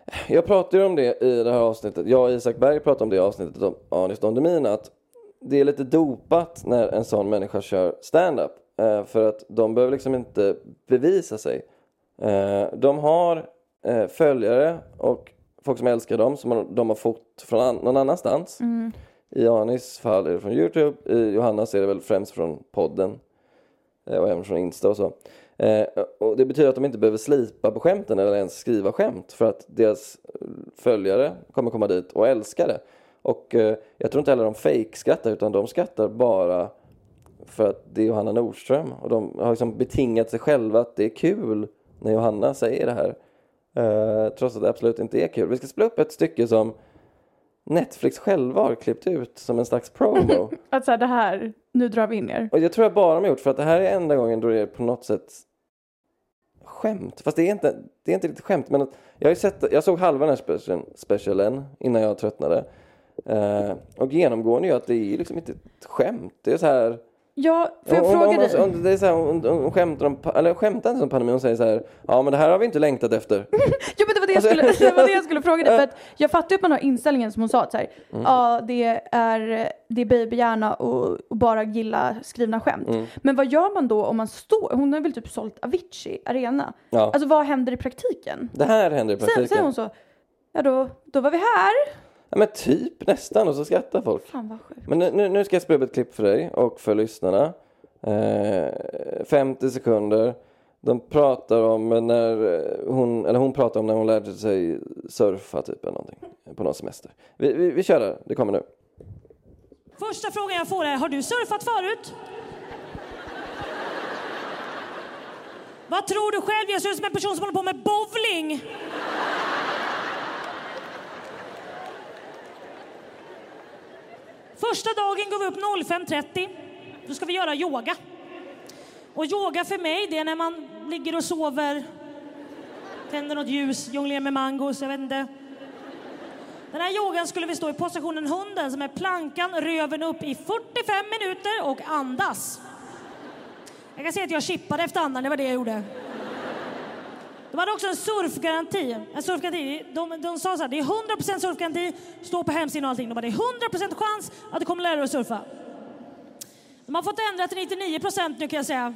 Speaker 8: Jag pratade ju om det i det här avsnittet. Jag och Isak Berg pratade om det i avsnittet om Anis Don Demina. Att det är lite dopat när en sån människa kör stand-up. Eh, för att de behöver liksom inte bevisa sig. Eh, de har eh, följare och folk som älskar dem som de har fått från an- någon annanstans. Mm. I Anis fall är det från YouTube. I Johannas är det väl främst från podden. Eh, och även från Insta och så. Eh, och det betyder att de inte behöver slipa på skämten eller ens skriva skämt. För att deras följare kommer komma dit och älskar det. Och eh, jag tror inte heller de fake-skrattar utan de skrattar bara för att det är Johanna Nordström. Och de har liksom betingat sig själva att det är kul när Johanna säger det här. Eh, trots att det absolut inte är kul. Vi ska spela upp ett stycke som Netflix själva har klippt ut som en slags promo.
Speaker 9: Att säga det här, nu drar vi in er.
Speaker 8: Och jag tror jag bara har gjort för att det här är enda gången då det är på något sätt skämt. Fast det är inte, det är inte riktigt skämt. Men att jag, har ju sett, jag såg halva den här specialen, specialen innan jag tröttnade. Eh, och genomgående är att det är liksom inte ett skämt. Det är så här...
Speaker 9: Ja, får jag
Speaker 8: om,
Speaker 9: fråga
Speaker 8: om,
Speaker 9: dig?
Speaker 8: om, om, det är så här, om, om skämtar om, eller skämtar inte som pandemin och säger så här, ja men det här har vi inte längtat efter.
Speaker 9: Jo men det var det jag skulle, det var det jag skulle fråga dig. För att jag fattar ju att man har inställningen som hon sa. Så här, mm. Ja, det är, det är babyhjärna och, och bara gilla skrivna skämt. Mm. Men vad gör man då om man står, hon har väl typ sålt Avicii Arena. Ja. Alltså vad händer i praktiken?
Speaker 8: Det här händer i praktiken.
Speaker 9: Säger hon så, ja då, då var vi här.
Speaker 8: Ja men typ nästan och så skrattar folk.
Speaker 9: Fan vad sjukt.
Speaker 8: Men nu, nu ska jag spela upp ett klipp för dig och för lyssnarna. Eh, femtio sekunder. De pratar om när hon, eller hon pratar om när hon lärde sig surfa typ eller någonting på någon semester. Vi, vi, vi kör det, det kommer nu.
Speaker 10: Första frågan jag får är, har du surfat förut? Vad tror du själv? Jag ser ut som en person som håller på med bowling. Första dagen går vi upp fem trettio. Då ska vi göra yoga. Och yoga för mig, det är när man ligger och sover, tänder något ljus, jonglerar med mangos, jag vet inte. Den här yogan skulle vi stå i positionen hunden, som är plankan, röven upp i fyrtiofem minuter och andas. Jag kan säga att jag chippade efter andan, det var det jag gjorde. De hade också en surfgaranti. En surfgaranti. De, de sa så här, det är hundra procent surfgaranti, stå på hemsidan och allting. De bara, det är hundra procent chans att du kommer lära dig att surfa. De har fått ändra till nittionio procent nu kan jag säga.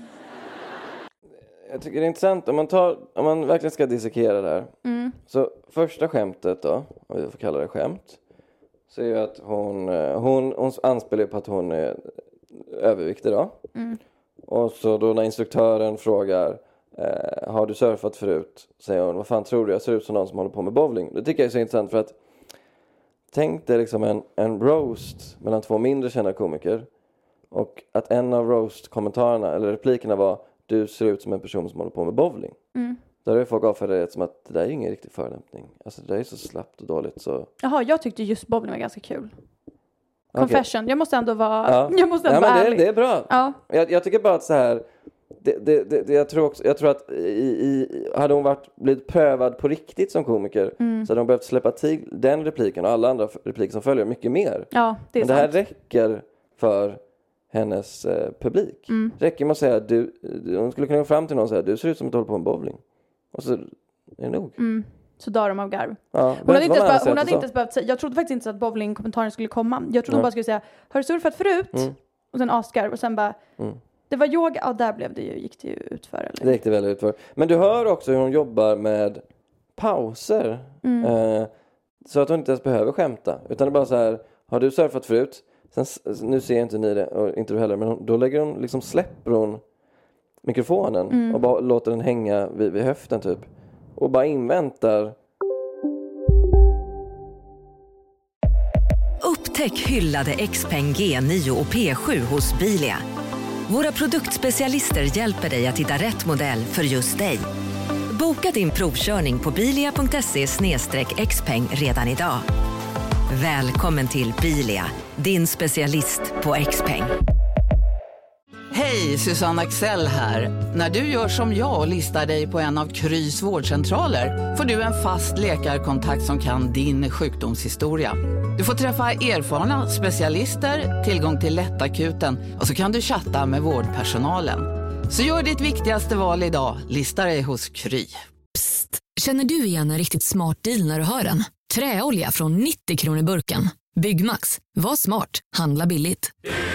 Speaker 8: Jag tycker det är intressant om man, tar, om man verkligen ska dissekera det här. Mm. Så första skämtet då, om vi får kalla det skämt. Så är ju att hon, hon, hon anspelar på att hon är överviktig då. Mm. Och så då när instruktören frågar, eh, har du surfat förut? Säger hon, vad fan tror du? Jag ser ut som någon som håller på med bowling. Det tycker jag är så intressant för att tänk dig liksom en, en roast mellan två mindre kända komiker. Och att en av roast-kommentarerna eller replikerna var, du ser ut som en person som håller på med bowling. Mm. Där är folk avfärdade det som att det där är ingen riktig förolämpning. Alltså det där är så slappt och dåligt så... Jaha,
Speaker 9: jag tyckte just bowling var ganska kul. Confession, okay. Jag måste ändå vara,
Speaker 8: ja.
Speaker 9: jag måste ändå
Speaker 8: ja,
Speaker 9: vara
Speaker 8: men
Speaker 9: ärlig.
Speaker 8: Det, det är bra.
Speaker 9: Ja.
Speaker 8: Jag, jag tycker bara att så här... Det, det, det, det, jag, tror också, jag tror att i, i, hade hon varit, blivit prövad på riktigt som komiker mm. så hade hon behövt släppa till den repliken och alla andra repliker som följer mycket mer.
Speaker 9: Ja, det är
Speaker 8: men
Speaker 9: sant.
Speaker 8: Det här räcker för hennes eh, publik. Mm. Räcker med att säga att du, hon skulle kunna gå fram till någon och säga, du ser ut som att du håller på en bowling. Och så är det nog.
Speaker 9: Mm. Så dör de av garv.
Speaker 8: Ja,
Speaker 9: hon hade inte ens, hon hade inte ens behövt säga, jag trodde faktiskt inte att bowling-kommentaren skulle komma. Jag trodde mm. hon bara skulle säga, har du surfat förut? Mm. Och sen asgarv och sen bara, mm. det var yoga, ja där blev det ju, gick det ju utför. Eller?
Speaker 8: Det gick det väl utför. Men du hör också hur hon jobbar med pauser. Mm. Eh, så att hon inte ens behöver skämta. Utan det är bara så här, har du surfat förut? Sen, nu ser inte ni det, och inte du heller, men hon, då lägger hon, liksom släpper hon mikrofonen mm. och bara låter den hänga vid, vid höften typ. Och bara inväntar.
Speaker 11: Upptäck hyllade X-Pen G nio och P sju hos Bilia. Våra produktspecialister hjälper dig att hitta rätt modell för just dig. Boka din provkörning på bilia punkt se slash xpeng redan idag. Välkommen till Bilia, din specialist på X-Peng.
Speaker 12: Hej, Susanne Axel här. När du gör som jag och listar dig på en av Krys vårdcentraler får du en fast läkarkontakt som kan din sjukdomshistoria. Du får träffa erfarna specialister, tillgång till lättakuten och så kan du chatta med vårdpersonalen. Så gör ditt viktigaste val idag, lista dig hos Kry.
Speaker 11: Psst,
Speaker 13: Känner du igen en riktigt smart deal när du hör den? Träolja från nittio kronor burken. Byggmax. Var smart. Handla billigt.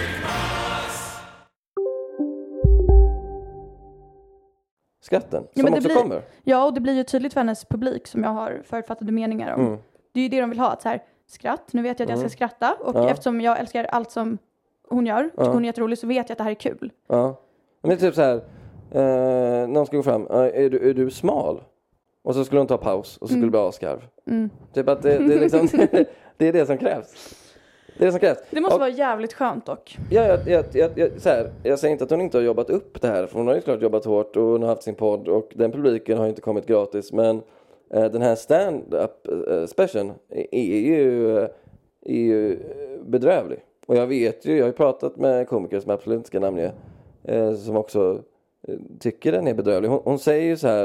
Speaker 8: Skatten,
Speaker 9: ja,
Speaker 8: som
Speaker 9: men det
Speaker 8: också
Speaker 9: blir,
Speaker 8: kommer.
Speaker 9: Ja, och det blir ju tydligt för hennes publik som jag har förutfattade meningar om.
Speaker 8: Mm.
Speaker 9: Det är ju det de vill ha, att så här, skratt. Nu vet jag att jag
Speaker 8: Mm.
Speaker 9: ska skratta. Och
Speaker 8: Ja.
Speaker 9: eftersom jag älskar allt som hon gör, tycker
Speaker 8: Ja.
Speaker 9: hon är jätterolig, så vet jag att det här är kul.
Speaker 8: Ja. Men typ så här, eh, någon ska gå fram, eh, är, du, är du smal? Och så skulle hon ta paus och så skulle
Speaker 9: Mm.
Speaker 8: det bli avskarv.
Speaker 9: Mm.
Speaker 8: Typ att det, det, är liksom, det är det som krävs. Det är det som krävs.
Speaker 9: Det måste
Speaker 8: och,
Speaker 9: vara jävligt skönt dock.
Speaker 8: Ja, jag, jag, jag, jag, så här, jag säger inte att hon inte har jobbat upp det här. För hon har ju klart jobbat hårt och hon har haft sin podd. Och den publiken har ju inte kommit gratis. Men eh, den här stand-up eh, specialen är, är, ju, är ju bedrövlig. Och jag vet ju, jag har ju pratat med komiker som absolut inte ska namnge. Eh, som också eh, tycker den är bedrövlig. Hon, hon säger ju så här.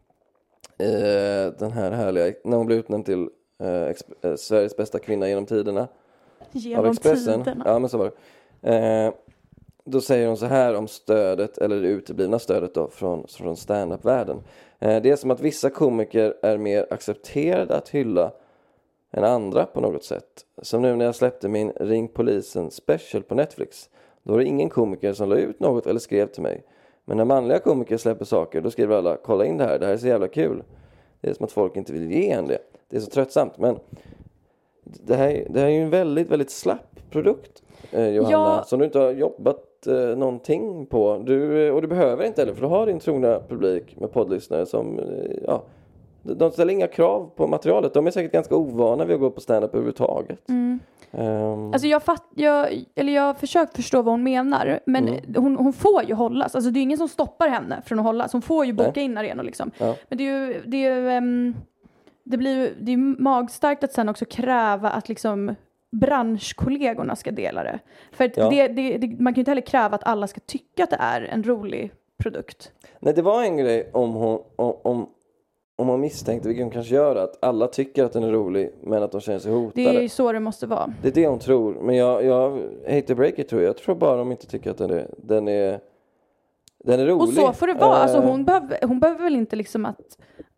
Speaker 8: Eh, den här härliga, när hon blev utnämnd till eh, exp- eh, Sveriges bästa kvinna genom tiderna.
Speaker 9: Genom
Speaker 8: Av Expressen.
Speaker 9: tiderna.
Speaker 8: Ja, men så var det. Eh, då säger hon så här om stödet, eller det uteblivna stödet då, från, från stand-up-världen. Eh, det är som att vissa komiker är mer accepterade att hylla än andra på något sätt. Som nu när jag släppte min Ring Polisen special på Netflix. Då var det ingen komiker som la ut något eller skrev till mig. Men när manliga komiker släpper saker, då skriver alla, kolla in det här, det här är så jävla kul. Det är som att folk inte vill ge en det. Det är så tröttsamt, men det här, det här är ju en väldigt, väldigt slapp produkt, eh, Johanna,
Speaker 9: Ja.
Speaker 8: som du inte har jobbat eh, någonting på. Du, och du behöver inte heller, för du har din trogna publik med poddlyssnare som, eh, ja, de ställer inga krav på materialet. De är säkert ganska ovana vid att gå på stand-up överhuvudtaget.
Speaker 9: Mm.
Speaker 8: Um,
Speaker 9: Alltså jag fatt, jag, eller jag har försökt förstå vad hon menar, men
Speaker 8: Mm.
Speaker 9: hon, hon får ju hållas. Alltså det är ingen som stoppar henne från att hållas. Hon får ju boka
Speaker 8: Nej.
Speaker 9: in arenor liksom.
Speaker 8: Ja.
Speaker 9: Men det är ju, det är ju, ehm, det blir ju, det är ju magstarkt att sen också kräva att liksom branschkollegorna ska dela det. För att
Speaker 8: Ja.
Speaker 9: det, det, det, man kan ju inte heller kräva att alla ska tycka att det är en rolig produkt.
Speaker 8: Nej, det var en grej om hon, om, om, om man misstänkte, vilket hon kanske gör, att alla tycker att den är rolig, men att de känner sig hotade.
Speaker 9: Det är ju så det måste vara.
Speaker 8: Det är det hon tror. Men jag, jag hate to break it, tror jag. Jag tror bara de inte tycker att den är, den är, den är rolig.
Speaker 9: Och så får det vara.
Speaker 8: Eh,
Speaker 9: Alltså hon, behöver, hon behöver väl inte liksom att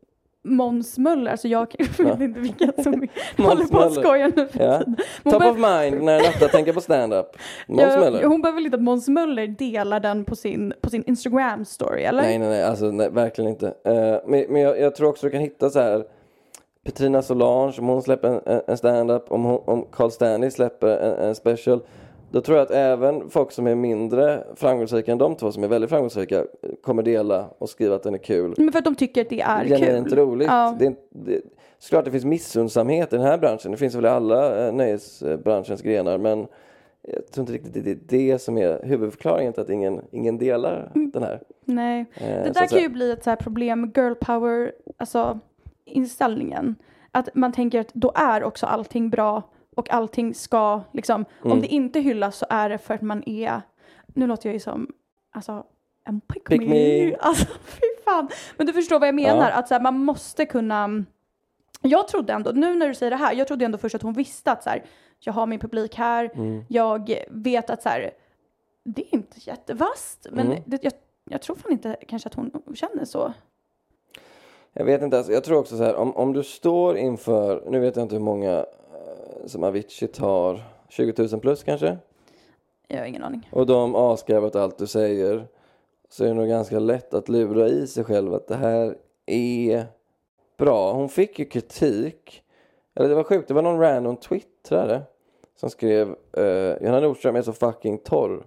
Speaker 9: Måns Möller, alltså jag vet inte vilka som håller på att skoja nu för
Speaker 8: ja.
Speaker 9: tiden.
Speaker 8: Top
Speaker 9: behöver-
Speaker 8: of mind när Natta tänker på stand-up. Måns
Speaker 9: Ja,
Speaker 8: Möller.
Speaker 9: hon behöver väl inte att Måns Möller delar den på sin, på sin Instagram-story, eller?
Speaker 8: Nej, nej, nej. Alltså, nej, verkligen inte. Uh, men men jag, jag tror också du kan hitta så här Petrina Solange, om hon släpper en, en, en stand-up, om, hon, om Carl Stanley släpper en, en special. Då tror jag att även folk som är mindre framgångsrika än de två som är väldigt framgångsrika kommer dela och skriva att den är kul.
Speaker 9: Men för att de tycker att det är
Speaker 8: Det är
Speaker 9: kul.
Speaker 8: inte roligt.
Speaker 9: Ja.
Speaker 8: Det är, det, såklart det finns missundsamhet i den här branschen. Det finns väl i alla eh, nöjesbranschens grenar. Men jag tror inte riktigt det är det som är huvudförklaringen till att ingen, ingen delar
Speaker 9: Mm.
Speaker 8: den här.
Speaker 9: Nej,
Speaker 8: Eh,
Speaker 9: det
Speaker 8: så
Speaker 9: där
Speaker 8: att
Speaker 9: kan
Speaker 8: säga.
Speaker 9: ju bli ett så här problem med girl power, alltså inställningen. Att man tänker att då är också allting bra och allting ska liksom,
Speaker 8: Mm.
Speaker 9: om det inte hyllas så är det för att man är, nu låter jag ju som, alltså en pick,
Speaker 8: Pick
Speaker 9: me.
Speaker 8: me.
Speaker 9: Alltså fy fan. Men du förstår vad jag menar,
Speaker 8: Ja.
Speaker 9: att så här, man måste kunna, jag trodde ändå, nu när du säger det här, jag trodde ändå först att hon visste att så här, jag har min publik här,
Speaker 8: Mm.
Speaker 9: jag vet att så här, det är inte jättevast, men
Speaker 8: Mm.
Speaker 9: det, jag, jag tror fan inte kanske att hon känner så.
Speaker 8: Jag vet inte, alltså, jag tror också så här, om, om du står inför, nu vet jag inte hur många eh, som Avicii tar, tjugo tusen plus kanske?
Speaker 9: Jag har ingen aning.
Speaker 8: Och de avskriver allt du säger, så är det nog ganska lätt att lura i sig själv att det här är bra. Hon fick ju kritik, eller det var sjukt, det var någon random twittrare som skrev eh, Johanna Nordström är så fucking torr.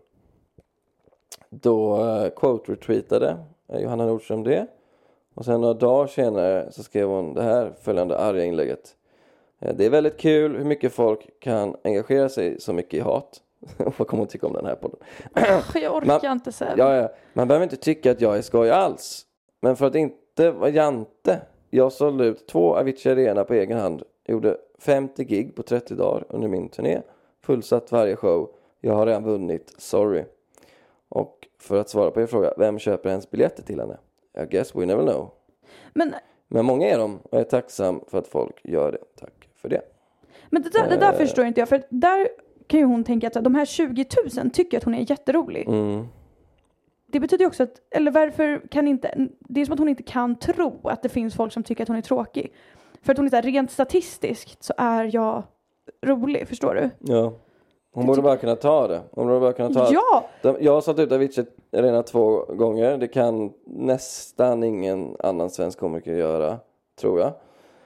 Speaker 8: Då eh, quote-retweetade eh, Johanna Nordström det. Och sen några dagar senare så skrev hon det här följande arga inlägget. Eh, det är väldigt kul hur mycket folk kan engagera sig så mycket i hat. Vad kommer hon tycka om den här podden?
Speaker 9: Jag orkar
Speaker 8: Man-
Speaker 9: inte säga.
Speaker 8: Ja, ja. Man behöver inte tycka att jag är skoj alls. Men för att inte vara jante. Jag sålde ut två Avicii Arena på egen hand. Gjorde femtio gig på trettio dagar under min turné. Fullsatt varje show. Jag har redan vunnit. Sorry. Och för att svara på er fråga. Vem köper ens biljetter till henne? I guess we never know.
Speaker 9: Men,
Speaker 8: Men många är de. Och jag är tacksam för att folk gör det. Tack för det.
Speaker 9: men det där, det där
Speaker 8: Eh.
Speaker 9: förstår inte jag. För där kan ju hon tänka att de här tjugo tusen tycker att hon är jätterolig.
Speaker 8: Mm.
Speaker 9: det betyder ju också att, eller varför kan inte, det är som att hon inte kan tro att det finns folk som tycker att hon är tråkig. För att hon är så här, rent statistiskt så är jag rolig, förstår du?
Speaker 8: Ja. Hon borde bara kunna ta det. Hon borde bara kunna ta
Speaker 9: ja.
Speaker 8: det. Jag har satt ut Avicii redan två gånger. Det kan nästan ingen annan svensk komiker göra, tror jag.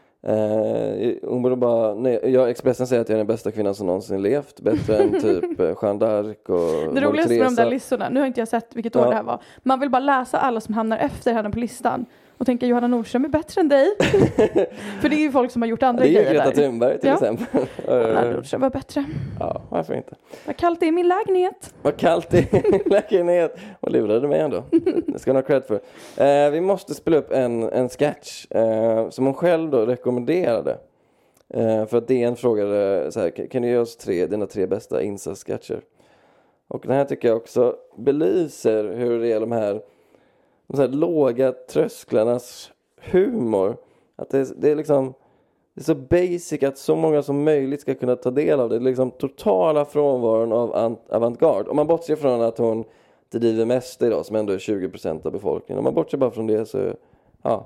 Speaker 8: Eh, hon borde bara... Nej, jag, Expressen säger att jag är den bästa kvinnan som någonsin levt. Bättre än typ Jeanne d'Arc och
Speaker 9: det roligaste med de där listorna, nu har inte jag sett vilket år ja. det här var. Man vill bara läsa alla som hamnar efter henne på listan. Och tänka Johanna Nordström är bättre än dig. För det är ju folk som har gjort andra grejer där. Det är ju Greta
Speaker 8: Thunberg till
Speaker 9: ja.
Speaker 8: exempel.
Speaker 9: Johanna Nordström var bättre.
Speaker 8: Ja, varför inte?
Speaker 9: Vad kallt det är i min lägenhet.
Speaker 8: Vad kallt det är i min lägenhet. Och lurade mig ändå. Det ska hon ha cred för. Eh, vi måste spela upp en, en sketch. Eh, som hon själv då rekommenderade. Eh, för att det är en fråga. Så här, kan du ge oss tre, dina tre bästa insatssketcher? Och den här tycker jag också belyser hur det är de här... de så här låga trösklarnas humor. Att det är, det är liksom det är så basic att så många som möjligt ska kunna ta del av det. Det är liksom totala frånvaron av avantgarde. Om man bortser från att hon driver mest idag, som ändå är tjugo procent av befolkningen. Om man bortser bara från det så, ja,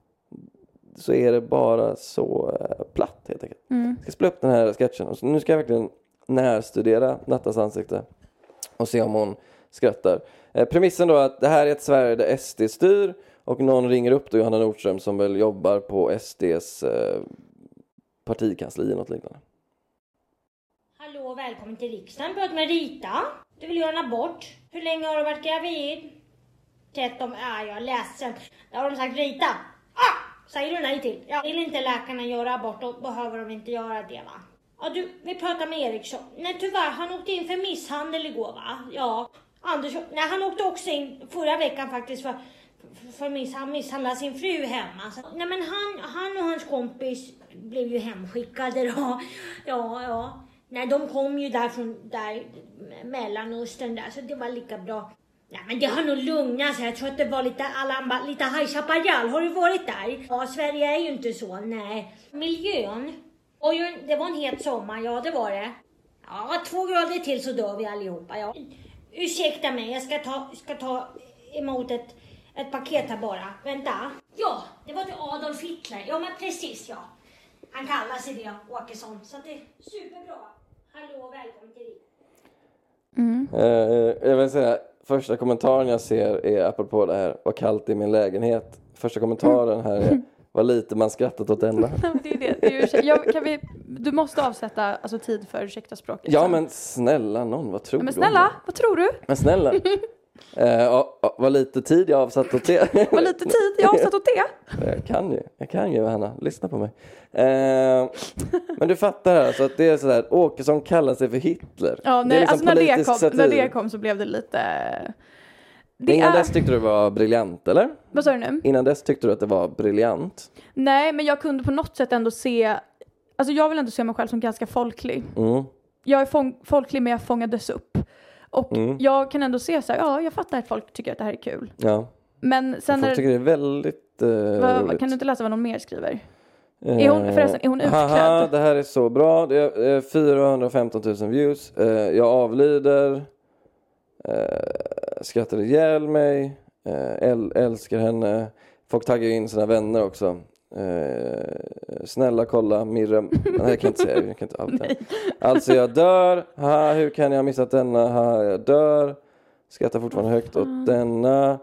Speaker 8: så är det bara så äh, platt helt enkelt.
Speaker 9: Mm.
Speaker 8: Jag ska spela upp den här sketchen. Och så, nu ska jag verkligen närstudera Nattas ansikte och se om hon skrattar. Eh, premissen då är att det här är ett Sverige där S D styr och någon ringer upp då Johanna Nordström som väl jobbar på S D:s eh, partikansli eller något liknande.
Speaker 14: Hallå, välkommen till riksdagen. Pratar med Rita. Du vill göra en abort. Hur länge har du varit gravid? tretton. Ja, jag är ledsen. Där har de sagt Rita. Ah! Säger du nej till? Ja, vill inte läkarna göra abort, då behöver de inte göra det, va? Ja, du, vi pratar med Eriksson. Nej, tyvärr, han åkte in för misshandel igår, va? Ja. Anders, nej, han åkte också in förra veckan faktiskt för, för, för miss, han misshandlade sin fru hemma. Så, nej, men han, han och hans kompis blev ju hemskickade då. Ja, ja. Nej, de kom ju där från där, Mellanöstern där, så det var lika bra. Nej, men det har nog lugnat sig. Jag tror att det var lite Alamba, lite High Chaparral. Har du varit där? Ja, Sverige är ju inte så, nej. Miljön. Och ju, det var en het sommar, ja det var det. Ja, två grader till så dör vi allihopa, ja. Ursäkta mig, jag ska ta, ska ta emot ett, ett paket här bara. Vänta. Ja, det var till Adolf Hitler. Ja, men precis, ja. Han kallar sig det, Åkesson. Så det är superbra. Hallå, välkommen till dig.
Speaker 9: Mm.
Speaker 8: Eh, jag vill säga, första kommentaren jag ser är apropå det här, vad kallt i min lägenhet. Första kommentaren här är, vad lite man skrattat åt denna.
Speaker 9: Det är det. det är ju, jag, kan vi, du måste avsätta alltså, tid för ursäkta språket.
Speaker 8: Ja, men snälla någon, vad tror du?
Speaker 9: Men snälla, vad tror du?
Speaker 8: Men snälla. eh, ja, ja, vad lite tid jag avsatt åt det.
Speaker 9: Vad lite tid jag avsatt åt det?
Speaker 8: Jag kan ju, jag kan ju, Hanna. Lyssna på mig. Eh, men du fattar alltså att det är sådär, Åkesson kallar sig för Hitler.
Speaker 9: Ja, nej,
Speaker 8: det är liksom
Speaker 9: alltså när det, kom,
Speaker 8: satir.
Speaker 9: när det kom så blev det lite... Det
Speaker 8: Innan
Speaker 9: är...
Speaker 8: dess tyckte du det var briljant, eller?
Speaker 9: Vad sa du nu?
Speaker 8: Innan dess tyckte du att det var briljant.
Speaker 9: Nej, men jag kunde på något sätt ändå se... Alltså jag vill ändå se mig själv som ganska folklig.
Speaker 8: Mm.
Speaker 9: Jag är fång- folklig, men jag fångades upp. Och mm. jag kan ändå se så här, ja, jag fattar att folk tycker att det här är kul.
Speaker 8: Ja.
Speaker 9: Men sen
Speaker 8: folk
Speaker 9: är...
Speaker 8: tycker det är väldigt uh,
Speaker 9: vad,
Speaker 8: roligt.
Speaker 9: Kan du inte läsa vad någon mer skriver? Uh, är hon, förresten, är hon utklädd?
Speaker 8: Haha, det här är så bra. Det är uh, fyrahundrafemton tusen views. Uh, jag avlider. Uh, skrattar ihjäl mig. Uh, äl- älskar henne. Folk taggar in sina vänner också. Uh, snälla kolla Mirra. Nej, jag kan inte säga. Jag kan inte allt. Alltså jag dör. Ha, hur kan jag ha missat denna? Ha, jag dör. Skrattar fortfarande högt åt denna.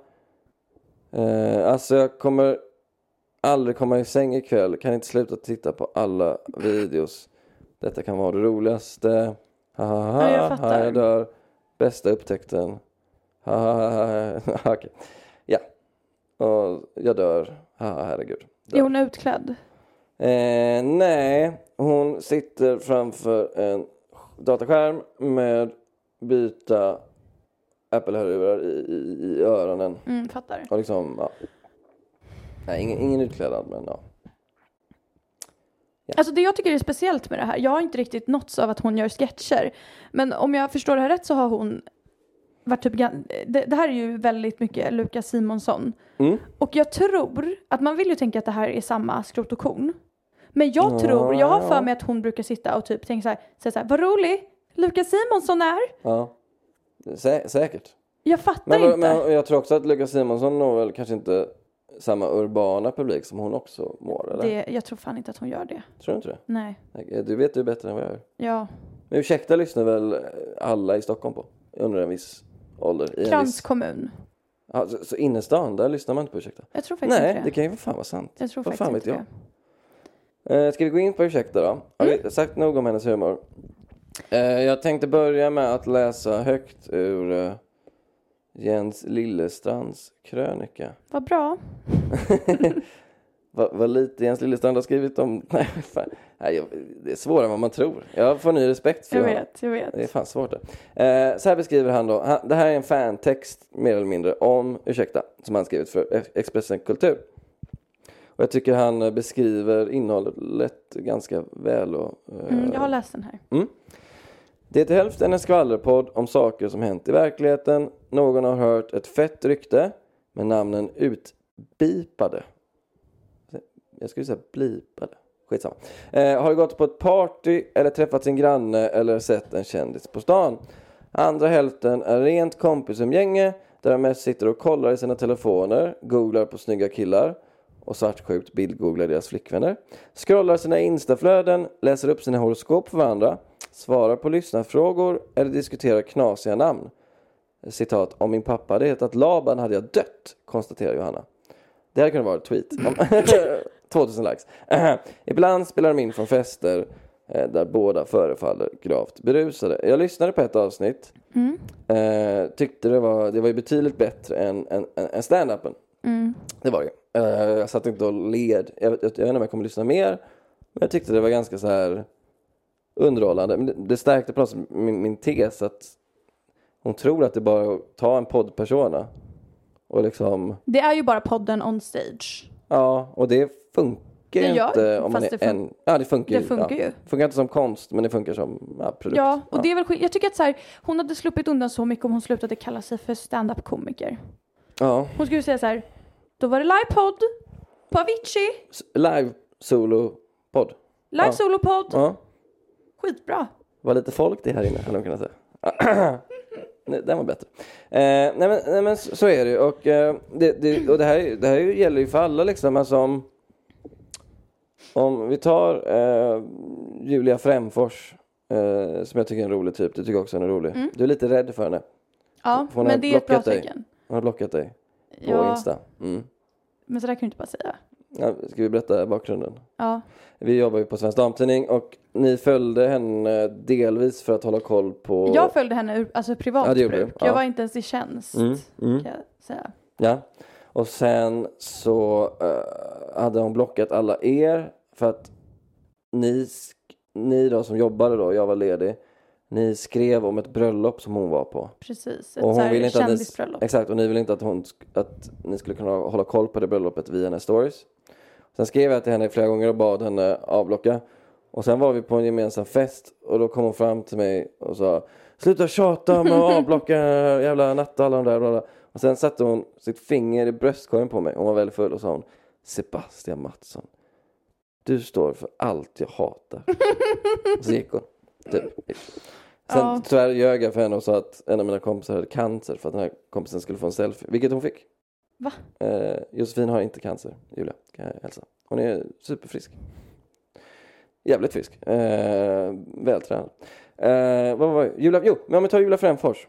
Speaker 8: Uh, alltså jag kommer aldrig komma i säng ikväll. Kan inte sluta titta på alla videos. Detta kan vara det roligaste. Ha, ha, ha,
Speaker 9: ja, jag fattar.
Speaker 8: Ha, jag dör. Bästa upptäckten. Ha, ha, ha. Okej. Okay. Ja. Och jag dör. Ha, herregud. Dör.
Speaker 9: Är hon utklädd?
Speaker 8: Eh, nej. Hon sitter framför en dataskärm med byta Apple-hörlurar i, i, i öronen.
Speaker 9: Mm, fattar.
Speaker 8: Och liksom, ja. Nej, ingen, ingen utkläddad, men ja.
Speaker 9: Ja. Alltså det jag tycker är speciellt med det här, jag har inte riktigt nåtts av att hon gör sketcher. Men om jag förstår det här rätt så har hon varit typ, det, det här är ju väldigt mycket Lukas Simonsson.
Speaker 8: Mm.
Speaker 9: Och jag tror att man vill ju tänka att det här är samma skrot och korn. Men jag
Speaker 8: ja,
Speaker 9: tror, jag har för
Speaker 8: ja.
Speaker 9: mig att hon brukar sitta och typ tänka så här, säga så här, vad rolig Lukas Simonsson är.
Speaker 8: Ja, Sä- säkert.
Speaker 9: Jag fattar
Speaker 8: men,
Speaker 9: inte.
Speaker 8: Men jag tror också att Lukas Simonsson når väl kanske inte samma urbana publik som hon också mår, eller?
Speaker 9: Det, jag tror fan inte att hon gör det.
Speaker 8: Tror du inte det?
Speaker 9: Nej.
Speaker 8: Du vet ju bättre än vad jag gör.
Speaker 9: Ja.
Speaker 8: Men ursäkta lyssnar väl alla i Stockholm på? Under en viss ålder. I
Speaker 9: Krans
Speaker 8: viss...
Speaker 9: kommun.
Speaker 8: Ja, så, så innerstan, där lyssnar man inte på ursäkta?
Speaker 9: Jag tror faktiskt
Speaker 8: Nej,
Speaker 9: inte det.
Speaker 8: det kan ju för fan vara sant.
Speaker 9: Jag tror
Speaker 8: vad
Speaker 9: faktiskt
Speaker 8: fan
Speaker 9: inte
Speaker 8: vet jag. Eh, ska vi gå in på ursäkta då? Har
Speaker 9: mm.
Speaker 8: vi sagt nog om hennes humor? Eh, jag tänkte börja med att läsa högt ur eh, Jens Lillestrands krönika.
Speaker 9: Vad bra.
Speaker 8: vad, vad lite Jens Lillestrand har skrivit om... Nej, fan. Nej, jag, det är svårare än vad man tror. Jag får ny respekt för
Speaker 9: jag
Speaker 8: honom.
Speaker 9: vet, jag vet.
Speaker 8: Det är fan svårt det. Eh, så här beskriver han då. Han, det här är en fantext mer eller mindre om, ursäkta, som han skrivit för Expressen Kultur. Och jag tycker han beskriver innehållet ganska väl. Och, eh,
Speaker 9: mm, jag har läst den här.
Speaker 8: Mm. Det är till hälften en skvallerpodd om saker som hänt i verkligheten. Någon har hört ett fett rykte med namnen utbipade. Jag skulle säga blipade. Skitsamma. Eh, har gått på ett party eller träffat sin granne eller sett en kändis på stan. Andra hälften är rent kompisumgänge där de mest sitter och kollar i sina telefoner, googlar på snygga killar och svartsjukt bildgooglar deras flickvänner. Scrollar sina instaflöden, läser upp sina horoskop för varandra, svarar på lyssnarfrågor eller diskuterar knasiga namn. Citat, om min pappa hade hetat Laban hade jag dött, konstaterar Johanna. Det här kunde vara ett tweet. tvåtusen likes. Ibland spelar de in från fester eh, där båda förefaller gravt berusade. Jag lyssnade på ett avsnitt.
Speaker 9: Mm.
Speaker 8: Eh, tyckte det var, det var ju betydligt bättre än, än, än stand-upen.
Speaker 9: Mm.
Speaker 8: Det var det. Eh, jag satt inte och led. Jag, jag, jag vet inte om jag kommer lyssna mer. Men jag tyckte det var ganska så här underhållande. Men det, det stärkte på något sätt min, min tes att hon tror att det bara är att ta en poddpersona. Och liksom...
Speaker 9: Det är ju bara podden on stage.
Speaker 8: Ja, och det funkar det
Speaker 9: gör,
Speaker 8: inte om man är
Speaker 9: det fun-
Speaker 8: en... Ja, det funkar
Speaker 9: det
Speaker 8: ju.
Speaker 9: funkar
Speaker 8: ja.
Speaker 9: ju.
Speaker 8: Det funkar inte som konst, men det funkar som ja, produkt.
Speaker 9: Ja, och
Speaker 8: ja.
Speaker 9: det är väl skit. Jag tycker att så här, hon hade sluppit undan så mycket om hon slutade kalla sig för stand-up-komiker.
Speaker 8: Ja.
Speaker 9: Hon skulle säga så här, då var det livepodd på Avicii.
Speaker 8: Live solo-podd.
Speaker 9: Live
Speaker 8: ja.
Speaker 9: solo-podd.
Speaker 8: Ja.
Speaker 9: Skitbra.
Speaker 8: Var lite folk det här inne, kan de kunna säga. Nej, den var bättre. Eh, nej, men, nej men så, så är det ju. Och, eh, det, det, och det, här, det här gäller ju för alla liksom. Alltså, om, om vi tar eh, Julia Främfors eh, som jag tycker är en rolig typ. Du tycker också hon är rolig. Mm. Du är lite rädd för henne.
Speaker 9: Ja,
Speaker 8: hon
Speaker 9: men det är ett bra tecken.
Speaker 8: Hon har blockat dig på
Speaker 9: ja.
Speaker 8: Insta. Mm.
Speaker 9: Men så där kan du inte bara säga.
Speaker 8: Ja, ska vi berätta bakgrunden?
Speaker 9: Ja.
Speaker 8: Vi jobbar ju på Svensk Damtidning och ni följde henne delvis för att hålla koll på...
Speaker 9: Jag följde henne ur alltså privat
Speaker 8: ja,
Speaker 9: bruk.
Speaker 8: Ja.
Speaker 9: Jag var inte ens i tjänst,
Speaker 8: mm, mm.
Speaker 9: kan jag säga.
Speaker 8: Ja, och sen så uh, hade hon blockat alla er för att ni, ni då som jobbade då, jag var ledig, ni skrev om ett bröllop som hon var på.
Speaker 9: Precis, ett
Speaker 8: och
Speaker 9: så här
Speaker 8: kändisbröllop. Exakt, och ni ville inte att, hon, att ni skulle kunna hålla koll på det bröllopet via hennes stories. Sen skrev jag till henne flera gånger och bad henne avblocka. Och sen var vi på en gemensam fest och då kom hon fram till mig och sa sluta tjata med att avblocka jävla natta alla de där. Bla bla. Och sen satte hon sitt finger i bröstkorgen på mig. Hon var väldigt full och sa hon Sebastian Mattsson, du står för allt jag hatar. Och så gick hon. Typ. Sen
Speaker 9: ja.
Speaker 8: tyvärr ljög jag för henne och sa att en av mina kompisar hade cancer för att den här kompisen skulle få en selfie. Vilket hon fick.
Speaker 9: Va?
Speaker 8: Eh, Josefin har inte cancer, Julia, kan jag hälsa. Hon är superfrisk. Jävligt frisk. Eh, vältränad. Eh, vad var det? Julia, jo, men om vi tar Julia Främfors.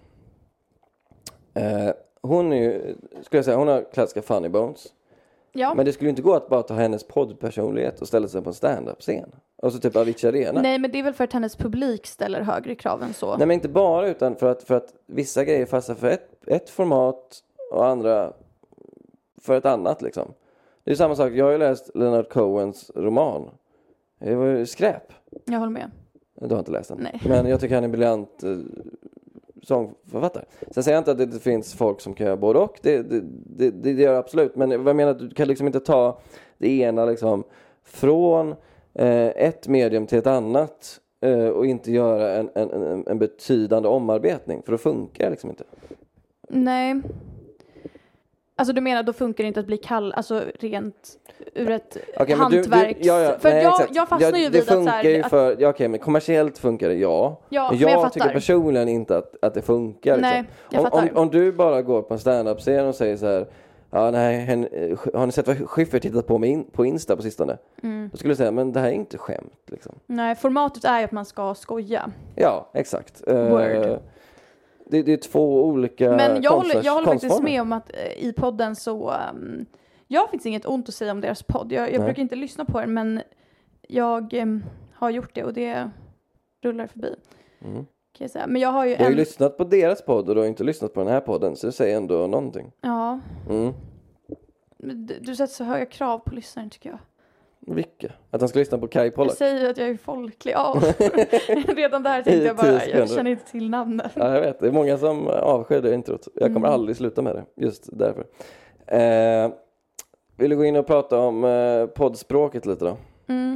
Speaker 8: Eh, hon är ju, skulle jag säga, hon har klassiska funny bones.
Speaker 9: Ja.
Speaker 8: Men det skulle inte gå att bara ta hennes poddpersonlighet och ställa sig på en stand-up-scen. Och så typ Avicii Arena.
Speaker 9: Nej, men det är väl för att hennes publik ställer högre krav än så.
Speaker 8: Nej, men inte bara, utan för att, för att vissa grejer fastnar för ett, ett format och andra för ett annat liksom. Det är samma sak, jag har ju läst Leonard Cohens roman. Det var ju skräp.
Speaker 9: Jag håller med.
Speaker 8: Du har inte läst den.
Speaker 9: Nej.
Speaker 8: Men jag tycker han är briljant eh, sångförfattare. Sen säger jag inte att det inte finns folk som kan göra både och. Det, det, det, det gör absolut. Men vad jag menar, du kan liksom inte ta det ena liksom från eh, ett medium till ett annat eh, och inte göra en, en, en, en betydande omarbetning. För då funkar det liksom inte.
Speaker 9: Nej. Alltså du menar då funkar det inte att bli kall, alltså rent ur ett
Speaker 8: okay,
Speaker 9: hantverks...
Speaker 8: Du, du, ja, ja,
Speaker 9: för
Speaker 8: nej,
Speaker 9: jag,
Speaker 8: exakt.
Speaker 9: jag fastnar
Speaker 8: ja,
Speaker 9: ju vid
Speaker 8: det
Speaker 9: att så
Speaker 8: funkar
Speaker 9: här,
Speaker 8: ju
Speaker 9: att,
Speaker 8: för, ja okej okay, men kommersiellt funkar det ja.
Speaker 9: ja
Speaker 8: men
Speaker 9: jag,
Speaker 8: jag,
Speaker 9: jag
Speaker 8: tycker personligen inte att, att det funkar.
Speaker 9: Nej,
Speaker 8: liksom.
Speaker 9: jag
Speaker 8: om,
Speaker 9: fattar.
Speaker 8: om, om du bara går på en stand-up-scen och säger så här, ja nej, hen, har ni sett vad Schyffert tittat på mig in, på Insta på sistone? Mm. Då skulle jag säga, men det här är inte skämt liksom.
Speaker 9: Nej, formatet är ju att man ska skoja.
Speaker 8: Ja, exakt.
Speaker 9: Word.
Speaker 8: Uh, det, det är två olika
Speaker 9: men jag håller, jag håller faktiskt
Speaker 8: konstformer.
Speaker 9: med om att uh, i podden så um, jag finns inget ont att säga om deras podd. Jag, jag brukar inte lyssna på den, men jag um, har gjort det och det rullar förbi.
Speaker 8: Mm.
Speaker 9: Kan jag säga. Men jag har ju
Speaker 8: Du har
Speaker 9: en...
Speaker 8: ju lyssnat på deras podd och du har inte lyssnat på den här podden, så det säger ändå någonting.
Speaker 9: Ja.
Speaker 8: Mm.
Speaker 9: Du, du sätter så höga krav på lyssnaren tycker jag.
Speaker 8: Vilka? Att han ska lyssna på Kai Pollak?
Speaker 9: Jag säger att jag är folklig. Ja. Redan där tänkte jag bara, jag känner inte till namnet.
Speaker 8: Ja, jag vet. Det är många som avskyr det introt. Jag kommer mm. aldrig sluta med det. Just därför. Eh, vill du gå in och prata om eh, poddspråket lite då?
Speaker 9: Mm.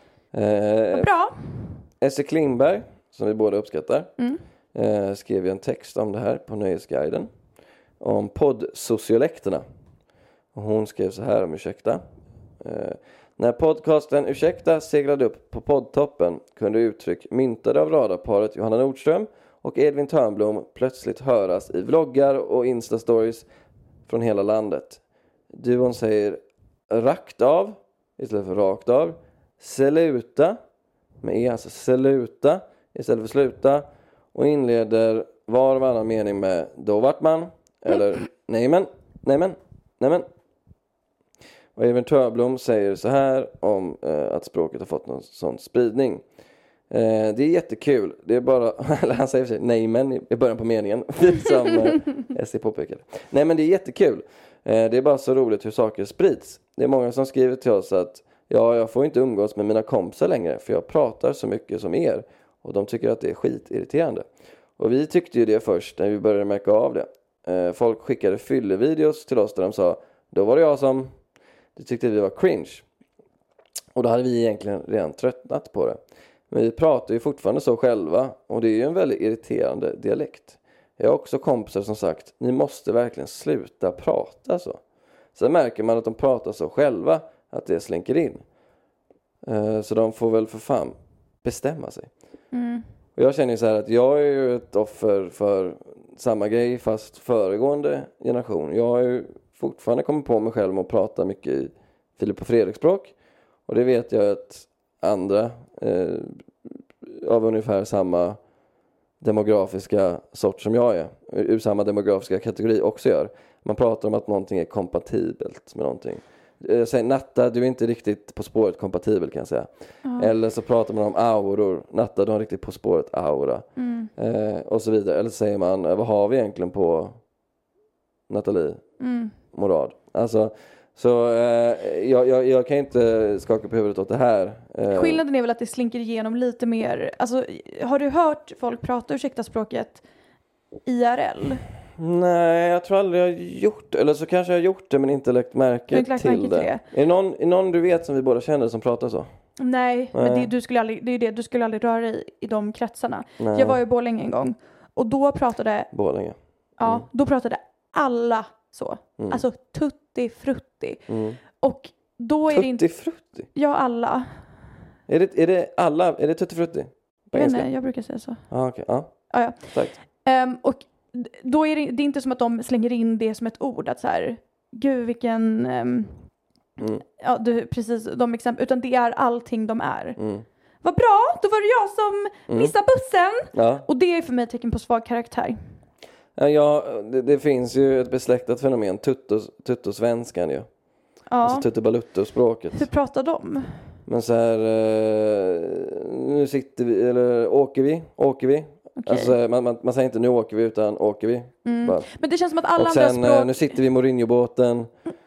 Speaker 8: Eh,
Speaker 9: Vad bra.
Speaker 8: Esse Klingberg, som vi båda uppskattar,
Speaker 9: mm.
Speaker 8: eh, skrev ju en text om det här på Nöjesguiden. Om poddsociolekterna. Och hon skrev så här om Ursäkta. Eh, När podcasten Ursäkta seglade upp på poddtoppen kunde uttryck myntade av radarparet Johanna Nordström och Edvin Törnblom plötsligt höras i vloggar och Insta-stories från hela landet. Duon säger rakt av istället för rakt av, sluta med e, alltså sluta istället för sluta, och inleder var och varannan mening med då vart man eller nej men, nej men, nej men. Och Edvin Törnblom säger så här om eh, att språket har fått någon sån spridning. Eh, det är jättekul. Det är bara, eller han säger för sig, nej men i början på meningen. Som eh, S C påpekade. Nej men det är jättekul. Eh, det är bara så roligt hur saker sprids. Det är många som skriver till oss att ja, jag får inte umgås med mina kompisar längre. För jag pratar så mycket som er. Och de tycker att det är skitirriterande. Och vi tyckte ju det först när vi började märka av det. Eh, folk skickade fyllevideos till oss där de sa, då var det jag som... Det tyckte vi var cringe. Och då hade vi egentligen redan tröttnat på det. Men vi pratar ju fortfarande så själva. Och det är ju en väldigt irriterande dialekt. Jag har också kompisar som sagt, ni måste verkligen sluta prata så. Sen märker man att de pratar så själva att det slinker in. Så de får väl för fan bestämma sig.
Speaker 9: Mm.
Speaker 8: Och jag känner ju så här att jag är ju ett offer för samma grej fast föregående generation. Jag har ju fortfarande kommit på mig själv att prata mycket i Filip och Fredrik-språk. Och det vet jag att andra eh, av ungefär samma demografiska sort som jag är, ur samma demografiska kategori också gör. Man pratar om att någonting är kompatibelt med någonting. Jag säger Natta, du är inte riktigt på spåret kompatibel kan jag säga. Mm. Eller så pratar man om auror. Natta, du har riktigt på spåret aura. Mm. Eh, och så vidare. Eller så säger man, vad har vi egentligen på Nathalie?
Speaker 9: Mm.
Speaker 8: Morad. Alltså, så eh, jag, jag, jag kan inte skaka på huvudet åt det här. Eh.
Speaker 9: Skillnaden är väl att det slinker igenom lite mer. Alltså, har du hört folk prata ursäkta språket I R L?
Speaker 8: Nej, jag tror aldrig jag har gjort det. Eller så kanske jag har gjort det men inte lagt märke
Speaker 9: inte lagt
Speaker 8: till
Speaker 9: märke
Speaker 8: det.
Speaker 9: Till det.
Speaker 8: Är det någon, är någon du vet som vi båda känner som pratar så?
Speaker 9: Nej,
Speaker 8: Nej.
Speaker 9: men det, du skulle aldrig, det är det, du skulle aldrig röra dig i de kretsarna.
Speaker 8: Nej.
Speaker 9: Jag var i Borlänge en gång. Och då pratade...
Speaker 8: Borlänge.
Speaker 9: Ja,
Speaker 8: Mm.
Speaker 9: då pratade alla så.
Speaker 8: Mm.
Speaker 9: Alltså tutti frutti.
Speaker 8: Mm.
Speaker 9: Och då är
Speaker 8: tutti
Speaker 9: det inte...
Speaker 8: frutti?
Speaker 9: Ja, alla.
Speaker 8: Är det, är det alla? Är det tutti frutti?
Speaker 9: Jag vet inte, jag brukar säga så.
Speaker 8: Ah, okej. Okay. Ah.
Speaker 9: Ja, ja.
Speaker 8: Tack.
Speaker 9: Um, och då är det, det är inte som att de slänger in det som ett ord. Att så här, gud vilken... Um,
Speaker 8: mm.
Speaker 9: Ja, du, precis de exempel. Utan det är allting de är.
Speaker 8: Mm.
Speaker 9: Vad bra, då var det jag som
Speaker 8: Mm.
Speaker 9: missade bussen.
Speaker 8: Ja.
Speaker 9: Och det är för mig tecken på svag karaktär.
Speaker 8: Ja, det, det finns ju ett besläktat fenomen, tuttos, tuttosvenskan ju. Ja. Alltså tuttobalutto-språket.
Speaker 9: Hur pratar de?
Speaker 8: Men så här, eh, nu sitter vi, eller åker vi, åker vi. Okay. Alltså man, man, man säger inte nu åker vi utan åker vi.
Speaker 9: Mm. Men det känns som att alla
Speaker 8: och sen,
Speaker 9: andra språk...
Speaker 8: nu sitter vi i Mourinho-båten.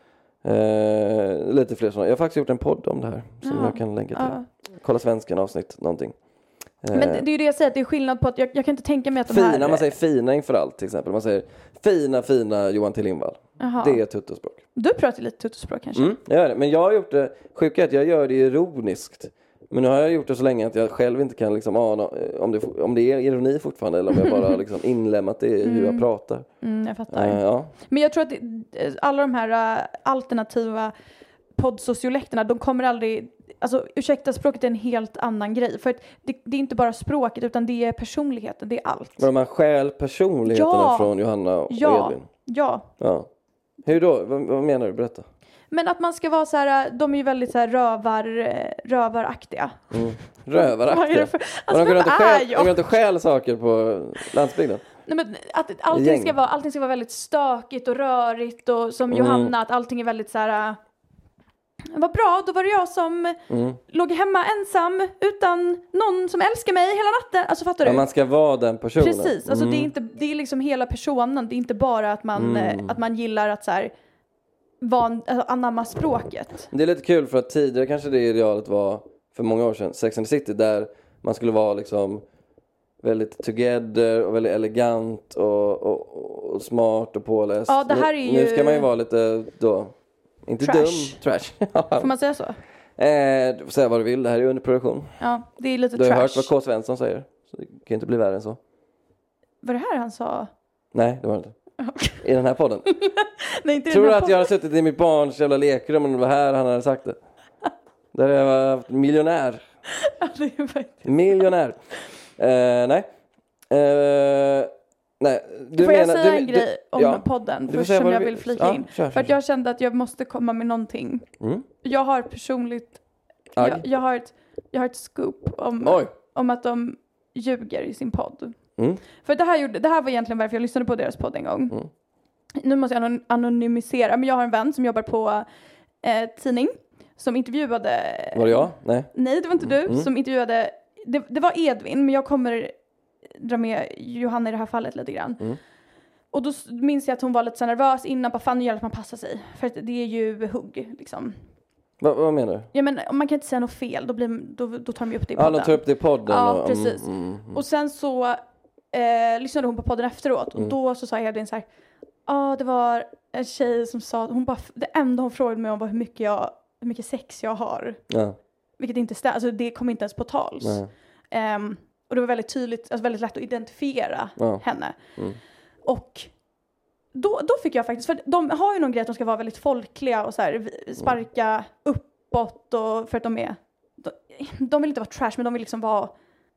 Speaker 8: Eh, lite fler sådana. Jag har faktiskt gjort en podd om det här. Som ja. jag kan länka till. Ja. Kolla svenskan avsnitt, någonting.
Speaker 9: Men det, det är ju det jag säger, att det är skillnad på att jag, jag kan inte tänka mig att de
Speaker 8: fina,
Speaker 9: här...
Speaker 8: Fina, man säger fina inför allt till exempel. Man säger fina, fina Johan T. Lindvall.
Speaker 9: Aha.
Speaker 8: Det är tuttospråk.
Speaker 9: Du pratar lite tuttospråk kanske?
Speaker 8: Mm, jag gör det. Men jag har gjort det, sjuka att jag gör det ironiskt. Men nu har jag gjort det så länge att jag själv inte kan liksom ana om det, om det är ironi fortfarande eller om jag bara liksom inlämnat det i mm. hur jag pratar.
Speaker 9: Mm, jag fattar.
Speaker 8: Uh, ja.
Speaker 9: Men jag tror att det, alla de här uh, alternativa poddsociolekterna, de kommer aldrig... Alltså, ursäkta, språket är en helt annan grej. För att det, det är inte bara språket, utan det är personligheten, det är allt.
Speaker 8: Men man stjäl personligheterna
Speaker 9: ja.
Speaker 8: från Johanna och
Speaker 9: ja.
Speaker 8: Edvin?
Speaker 9: Ja.
Speaker 8: ja. Hur då? Vad, vad menar du? Berätta.
Speaker 9: Men att man ska vara så här, de är ju väldigt så här rövar, rövaraktiga.
Speaker 8: Mm. Rövaraktiga?
Speaker 9: Vad är det för, alltså,
Speaker 8: de går
Speaker 9: vem är jag?
Speaker 8: De går inte stjäl saker på landsbygden?
Speaker 9: Nej, men att allting ska, vara, allting ska vara väldigt stökigt och rörigt och som mm. Johanna, att allting är väldigt så här... Vad bra, då var det jag som mm. låg hemma ensam utan någon som älskar mig hela natten. Alltså fattar du?
Speaker 8: Ja, man ska vara den personen.
Speaker 9: Precis, alltså mm. det är inte det är liksom hela personen. Det är inte bara att man mm. att man gillar att så här van, alltså, anamma språket.
Speaker 8: Det är lite kul för att tidigare kanske det idealet var för många år sedan Sex and the City, där man skulle vara liksom väldigt together och väldigt elegant och, och, och smart och påläst.
Speaker 9: Ja, det här är ju...
Speaker 8: Nu ska man ju vara lite då inte
Speaker 9: trash.
Speaker 8: dum, trash.
Speaker 9: Får man säga så?
Speaker 8: Eh, du får säga vad du vill, det här är underproduktion.
Speaker 9: Ja, det är lite
Speaker 8: du
Speaker 9: trash.
Speaker 8: Du har hört vad K. Svensson säger, så det kan inte bli värre än så.
Speaker 9: Var det här han sa?
Speaker 8: Nej, det var det inte. I den här podden.
Speaker 9: Nej, inte
Speaker 8: Tror
Speaker 9: du
Speaker 8: att
Speaker 9: podden?
Speaker 8: jag har suttit i mitt barns jävla lekrum och det var här han hade sagt det? Där jag var miljonär.
Speaker 9: Ja, det är faktiskt.
Speaker 8: Miljonär. Eh, nej. Eh, nej. Du
Speaker 9: Får
Speaker 8: menar,
Speaker 9: jag säga
Speaker 8: du,
Speaker 9: en grej
Speaker 8: du,
Speaker 9: om
Speaker 8: ja.
Speaker 9: podden?
Speaker 8: Du
Speaker 9: Först som jag vill flika
Speaker 8: ja,
Speaker 9: in.
Speaker 8: kör, kör,
Speaker 9: För att jag kände att jag måste komma med någonting.
Speaker 8: Mm.
Speaker 9: Jag har personligt... Jag, jag, har ett, jag har ett scoop om, om att de ljuger i sin podd.
Speaker 8: Mm.
Speaker 9: För det här, gjorde, det här var egentligen varför jag lyssnade på deras podd en gång.
Speaker 8: Mm.
Speaker 9: Nu måste jag anon- anonymisera. Men jag har en vän som jobbar på eh, tidning. Som intervjuade...
Speaker 8: Var det jag? Nej.
Speaker 9: Nej, det var inte du.
Speaker 8: Mm.
Speaker 9: Som intervjuade... Det, det var Edvin, men jag kommer dra med Johanna i det här fallet lite grann. Mm. Och då minns jag att hon var lite så nervös innan. Bara fan, nu gäller att man passar sig. För att det är ju hugg, liksom.
Speaker 8: Va, vad menar du?
Speaker 9: Ja, men man kan inte säga något fel. Då, blir, då, då tar de ju upp det i podden.
Speaker 8: Ja, de tar upp det i podden.
Speaker 9: Ja,
Speaker 8: och,
Speaker 9: precis.
Speaker 8: Mm, mm, mm.
Speaker 9: Och sen så eh, lyssnade hon på podden efteråt.
Speaker 8: Mm.
Speaker 9: Och då så sa Edvin så här... Ja, ah, det var en tjej som sa... Hon bara, det enda hon frågade mig om var hur mycket, jag, hur mycket sex jag har.
Speaker 8: Ja.
Speaker 9: Vilket inte stämmer. Alltså det kom inte ens på tals. Um, och det var väldigt tydligt, alltså väldigt lätt att identifiera ja. henne. Mm. Och då, då fick jag faktiskt, för de har ju någon grej att de ska vara väldigt folkliga och så här, sparka mm. uppåt och för att de är, de, de vill inte vara trash, men de vill liksom vara...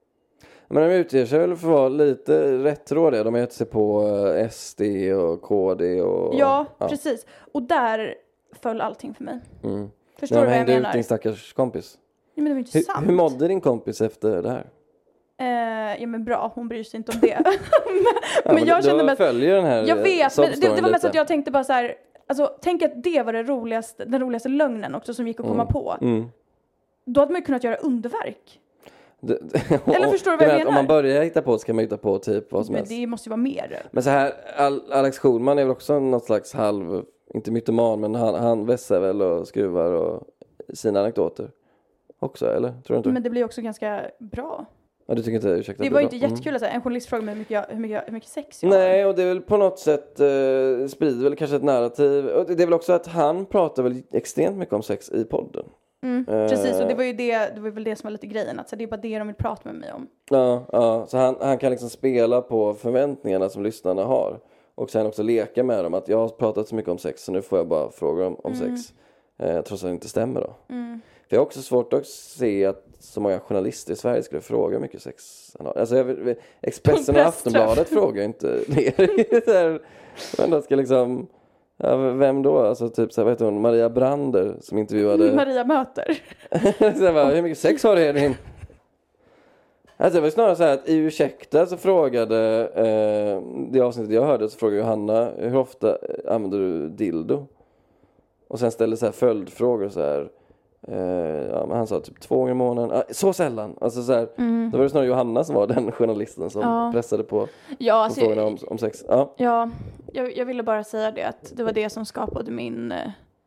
Speaker 8: Men de utger sig väl för att vara lite rättrådiga. De heter sig på S D och K D och...
Speaker 9: Ja, ja, precis. Och där föll allting för mig.
Speaker 8: Mm.
Speaker 9: Förstår du vad jag menar?
Speaker 8: Ut din stackars kompis.
Speaker 9: Ja, men det var inte
Speaker 8: hur,
Speaker 9: sant.
Speaker 8: Hur mådde din kompis efter det här?
Speaker 9: Eh, ja men bra, hon bryr sig inte om det. men,
Speaker 8: ja, men jag kände att följer den här.
Speaker 9: Jag vet, men det, det var mest
Speaker 8: lite.
Speaker 9: Att jag tänkte bara så här, alltså tänk att det var det roligaste, den roligaste lögnen också som gick att komma
Speaker 8: mm.
Speaker 9: på.
Speaker 8: Mm.
Speaker 9: Då hade man ju kunnat göra underverk.
Speaker 8: Det,
Speaker 9: Eller förstår du vad jag menar?
Speaker 8: Om man börjar hitta på så kan man hitta på typ vad som
Speaker 9: men
Speaker 8: helst.
Speaker 9: Det måste ju vara mer.
Speaker 8: Men så här, Alex Schulman är väl också något slags halv, inte mytoman, men han, han vässar väl och skruvar och sina anekdoter också, eller? Tror du inte?
Speaker 9: Men det blir också ganska bra.
Speaker 8: Ja, du tycker inte, ursäkta.
Speaker 9: Det var ju inte jättekul mm. att säga. En journalist frågade mig hur mycket, jag, hur mycket, hur mycket sex jag
Speaker 8: Nej,
Speaker 9: har.
Speaker 8: och det är väl på något sätt eh, sprider väl kanske ett narrativ. Och det är väl också att han pratar väl extremt mycket om sex i podden.
Speaker 9: Mm, eh. Precis, och det var ju det, det var väl det som var lite grejen. Att så det är bara det de vill prata med mig om.
Speaker 8: Ja, ja. Så han, han kan liksom spela på förväntningarna som lyssnarna har. Och sen också leka med dem. Att jag har pratat så mycket om sex, så nu får jag bara fråga om, om
Speaker 9: mm.
Speaker 8: sex. Eh, trots att det inte stämmer då.
Speaker 9: Mm.
Speaker 8: För jag har också svårt att se att så många journalister i Sverige skulle fråga hur mycket sex han har. Alltså jag, Expressen och Aftonbladet frågar inte det. Men då ska liksom... Ja, vem då? Alltså typ så här, vad heter hon? Maria Brander som intervjuade...
Speaker 9: Maria Möter.
Speaker 8: så bara, hur mycket sex har du Edvin? Alltså det var snarare så här att i Ursäkta så frågade... Eh, det avsnittet jag hörde så frågade Johanna, hur ofta använder du dildo? Och sen ställde så här följdfrågor så här... Uh, ja, men han sa typ två gånger i månaden. Uh, så sällan. Alltså, så här, mm. Då var det snarare Johanna som var den journalisten som ja. pressade på,
Speaker 9: ja,
Speaker 8: på
Speaker 9: alltså,
Speaker 8: frågorna om, om sex. Ja,
Speaker 9: ja jag, jag ville bara säga det. Att det var det som skapade min...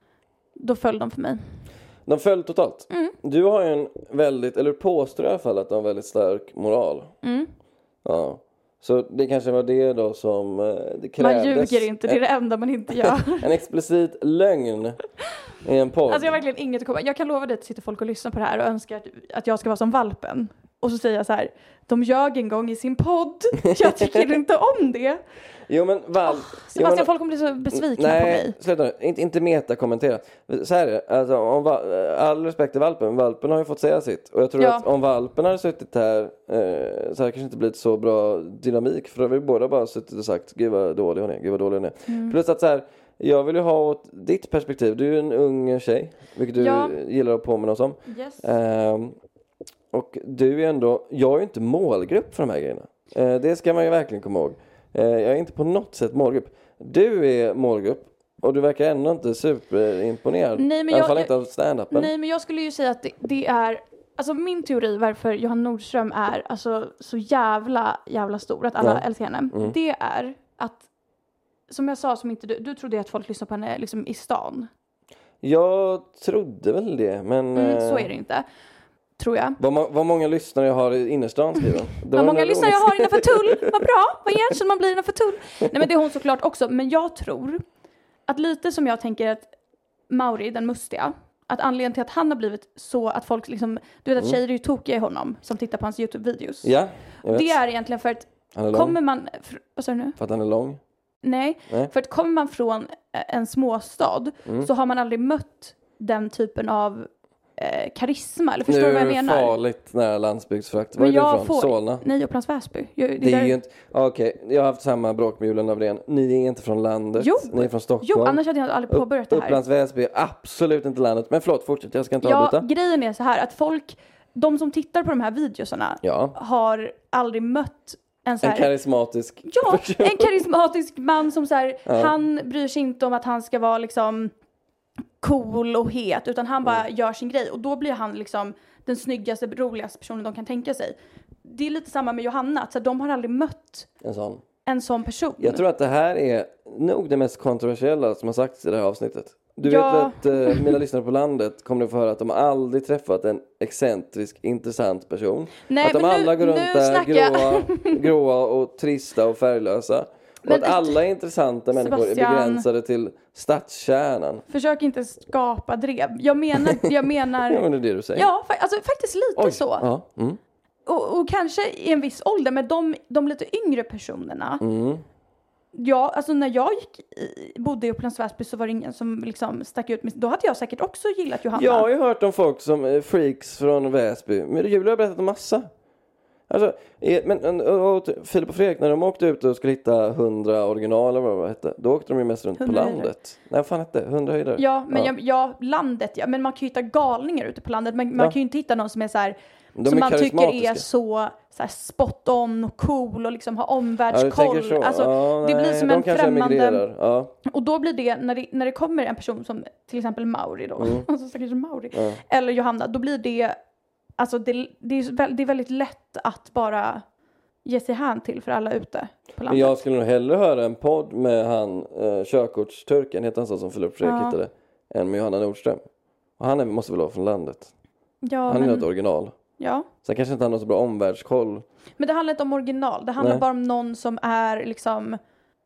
Speaker 9: Då föll de för mig.
Speaker 8: De föll totalt.
Speaker 9: Mm.
Speaker 8: Du har ju en väldigt, eller påstår i alla fall att du har en väldigt stark moral.
Speaker 9: Mm.
Speaker 8: Ja. Så det kanske var det då som det krävdes.
Speaker 9: Man ljuger inte, det är det enda man inte gör.
Speaker 8: En explicit lögn i en podd.
Speaker 9: Alltså jag har verkligen inget att komma. Jag kan lova dig att sitter folk och lyssnar på det här och önskar att, att jag ska vara som valpen. Och så säger jag så här, de ljög en gång i sin podd. Jag tycker inte om det.
Speaker 8: Jo men val...
Speaker 9: Oh, Sebastian, men... folk kommer bli så besvikna
Speaker 8: nej,
Speaker 9: på mig.
Speaker 8: Sluta nu. Inte, inte meta-kommentera. Så här är det. Alltså, om va... all respekt till valpen. Valpen har ju fått säga sitt. Och jag tror
Speaker 9: ja.
Speaker 8: att om valpen hade suttit här eh, så hade det kanske inte blivit så bra dynamik. För då har vi båda bara suttit och sagt, gud vad dålig hon är, gud vad dålig hon är. Mm. Plus att så här, jag vill ju ha åt ditt perspektiv. Du är ju en ung tjej, vilket du ja. gillar att påminna oss om.
Speaker 9: Yes.
Speaker 8: Eh, och du är ändå, jag är ju inte målgrupp för de här grejerna. Eh, det ska man ju verkligen komma ihåg. Jag är inte på något sätt målgrupp. Du är målgrupp och du verkar ändå inte superimponerad.
Speaker 9: Nej, men
Speaker 8: I alla
Speaker 9: jag,
Speaker 8: fall inte av stand-upen.
Speaker 9: Nej, men jag skulle ju säga att det, det är... Alltså min teori varför Johanna Nordström är alltså, så jävla, jävla stor, att alla ja. älskar henne. Mm. Det är att, som jag sa, som inte du, du trodde att folk lyssnar på henne liksom i stan.
Speaker 8: Jag trodde väl det, men...
Speaker 9: Mm, så är det inte. Tror jag.
Speaker 8: Vad, vad många lyssnare jag har i innerstan skriver.
Speaker 9: Vad många lyssnare jag har innanför tull. Vad bra. Vad erkänd man blir innanför tull. Nej, men det är hon såklart också. Men jag tror att lite som jag tänker att Mauri, den mustiga, att anledningen till att han har blivit så att folk liksom, du vet att tjejer är ju tokiga i honom som tittar på hans YouTube-videos.
Speaker 8: Ja,
Speaker 9: det är egentligen för att kommer man, för, vad sa du nu?
Speaker 8: För att han är lång?
Speaker 9: Nej, Nej. För att kommer man från en småstad mm. så har man aldrig mött den typen av Eh, karisma, eller förstår du vad jag menar?
Speaker 8: Nu är det farligt nära landsbygdsfrakt. Var är du ifrån?
Speaker 9: Får...
Speaker 8: Solna?
Speaker 9: Nej, Upplands Väsby. Jag, det
Speaker 8: det är
Speaker 9: där...
Speaker 8: ju inte... Okej, okay. Jag har haft samma bråk med Julen Avrén. Ni är inte från landet.
Speaker 9: Jo.
Speaker 8: Ni är från Stockholm.
Speaker 9: Jo, annars hade jag aldrig påbörjat det här.
Speaker 8: Upplands Väsby är absolut inte landet. Men förlåt, fortsätt. Jag ska inte
Speaker 9: ja,
Speaker 8: avbryta.
Speaker 9: Grejen är så här att folk, de som tittar på de här videosarna
Speaker 8: ja.
Speaker 9: har aldrig mött en så här...
Speaker 8: En karismatisk...
Speaker 9: Ja, en karismatisk man som så här, ja. han bryr sig inte om att han ska vara liksom... cool och het, utan han bara mm. gör sin grej och då blir han liksom den snyggaste, roligaste personen de kan tänka sig. Det är lite samma med Johanna, så de har aldrig mött
Speaker 8: en sån.
Speaker 9: en sån person.
Speaker 8: Jag tror att det här är nog det mest kontroversiella som har sagts i det här avsnittet. Du
Speaker 9: ja.
Speaker 8: vet att eh, mina lyssnare på landet kommer att få höra att de aldrig träffat en excentrisk, intressant person.
Speaker 9: Nej,
Speaker 8: att de
Speaker 9: men
Speaker 8: alla
Speaker 9: nu,
Speaker 8: går runt där gråa, gråa och trista och färglösa. Och men, att alla är intressanta människor Sebastian, är begränsade till stadskärnan.
Speaker 9: Försök inte skapa drev. Jag menar... Jag menar
Speaker 8: ja, men det är det du säger.
Speaker 9: Ja, alltså, faktiskt lite
Speaker 8: Oj.
Speaker 9: så.
Speaker 8: Ja. Mm.
Speaker 9: Och, och kanske i en viss ålder, men de, de lite yngre personerna.
Speaker 8: Mm.
Speaker 9: Ja, alltså när jag gick i, bodde i Upplands Väsby så var det ingen som liksom stack ut. Då hade jag säkert också gillat Johanna.
Speaker 8: Jag har ju hört om folk som är freaks från Väsby. Men Julia har berättat om massa. Alltså, men och, och, Filip och Fredrik, när de åkte ut och skulle hitta hundra original eller vad det hette, då åkte de ju mest runt på landet. Höjder. Nej, vad fan hette det? hundra höjder.
Speaker 9: Ja, men ja. Jag, ja, landet, ja. Men man kan ju hitta galningar ute på landet. Men man ja. kan ju inte hitta någon som är så här, de som är man tycker är så, så här spot on och cool och liksom har omvärldskoll.
Speaker 8: Ja,
Speaker 9: alltså,
Speaker 8: ja,
Speaker 9: det
Speaker 8: nej,
Speaker 9: blir som
Speaker 8: de
Speaker 9: en främmande...
Speaker 8: Ja.
Speaker 9: Och då blir det när, det, när det kommer en person som till exempel Mauri då,
Speaker 8: mm.
Speaker 9: alltså säkert Mauri,
Speaker 8: ja.
Speaker 9: eller Johanna, då blir det, alltså det, det, är, det är väldigt lätt att bara ge sig hand till för alla ute på landet.
Speaker 8: Jag skulle nog hellre höra en podd med han uh, körkortsturken, heter han så som Filip Fredrik ja. hittade, än med Johanna Nordström. Och han är, måste väl vara från landet.
Speaker 9: Ja,
Speaker 8: han
Speaker 9: men...
Speaker 8: är ett original.
Speaker 9: Ja.
Speaker 8: Sen kanske inte han har så bra omvärldskoll.
Speaker 9: Men det handlar inte om original. Det handlar Nej. bara om någon som är liksom...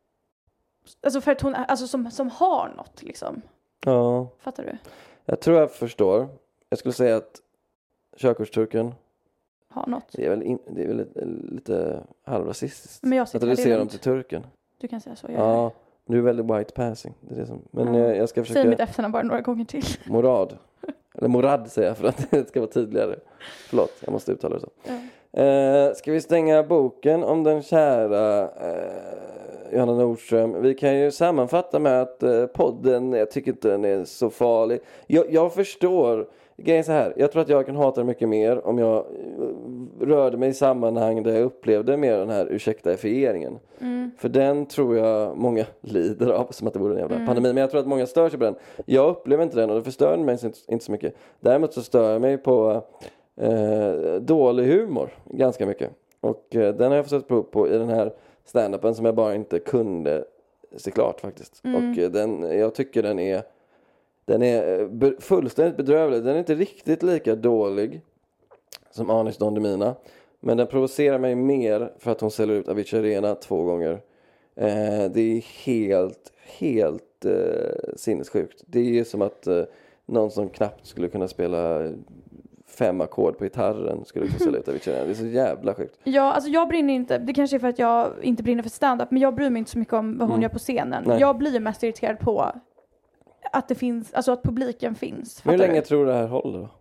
Speaker 9: Alltså för att hon är, alltså som, som har något liksom.
Speaker 8: Ja.
Speaker 9: Fattar du?
Speaker 8: Jag tror jag förstår. Jag skulle säga att körkortsturken
Speaker 9: har något.
Speaker 8: Det är väl, in, det är väl lite, lite halvrasistiskt.
Speaker 9: Men jag
Speaker 8: att reducera dem till turken.
Speaker 9: Du kan säga så.
Speaker 8: Ja, du är väldigt white passing. Det är det som, men ja. jag, jag ska försöka...
Speaker 9: Säg mitt efternamn bara några gånger till.
Speaker 8: Morad. Eller Morad säger jag för att det ska vara tydligare. Förlåt, jag måste uttala det så. Ja. Eh, ska vi stänga boken om den kära eh, Johanna Nordström? Vi kan ju sammanfatta med att eh, podden, jag tycker inte den är så farlig. Jag, jag förstår, grejen så här, jag tror att jag kan hata det mycket mer om jag rörde mig i sammanhang där jag upplevde mer den här ursäktaifieringen. Mm. För den tror jag många lider av, som att det vore en jävla mm. pandemi. Men jag tror att många stör sig på den. Jag upplever inte den och det förstör mig inte, inte så mycket. Däremot så stör jag mig på eh, dålig humor ganska mycket. Och eh, den har jag fått prov på i den här stand-upen som jag bara inte kunde se klart faktiskt. Mm. Och eh, den, jag tycker den är den är be- fullständigt bedrövlig. Den är inte riktigt lika dålig som Anis Don Demina. Men den provocerar mig mer för att hon säljer ut Avicii Arena två gånger. Eh, det är helt, helt eh, sinnessjukt. Det är som att eh, någon som knappt skulle kunna spela fem ackord på gitarren skulle kunna sälja ut Avicii. Det är så jävla sjukt.
Speaker 9: Ja, alltså jag brinner inte, det kanske är för att jag inte brinner för stand-up, men jag bryr mig inte så mycket om vad hon mm. gör på scenen. Nej. Jag blir ju mest irriterad på att det finns, alltså att publiken finns.
Speaker 8: Men hur länge du? tror du det här håller då?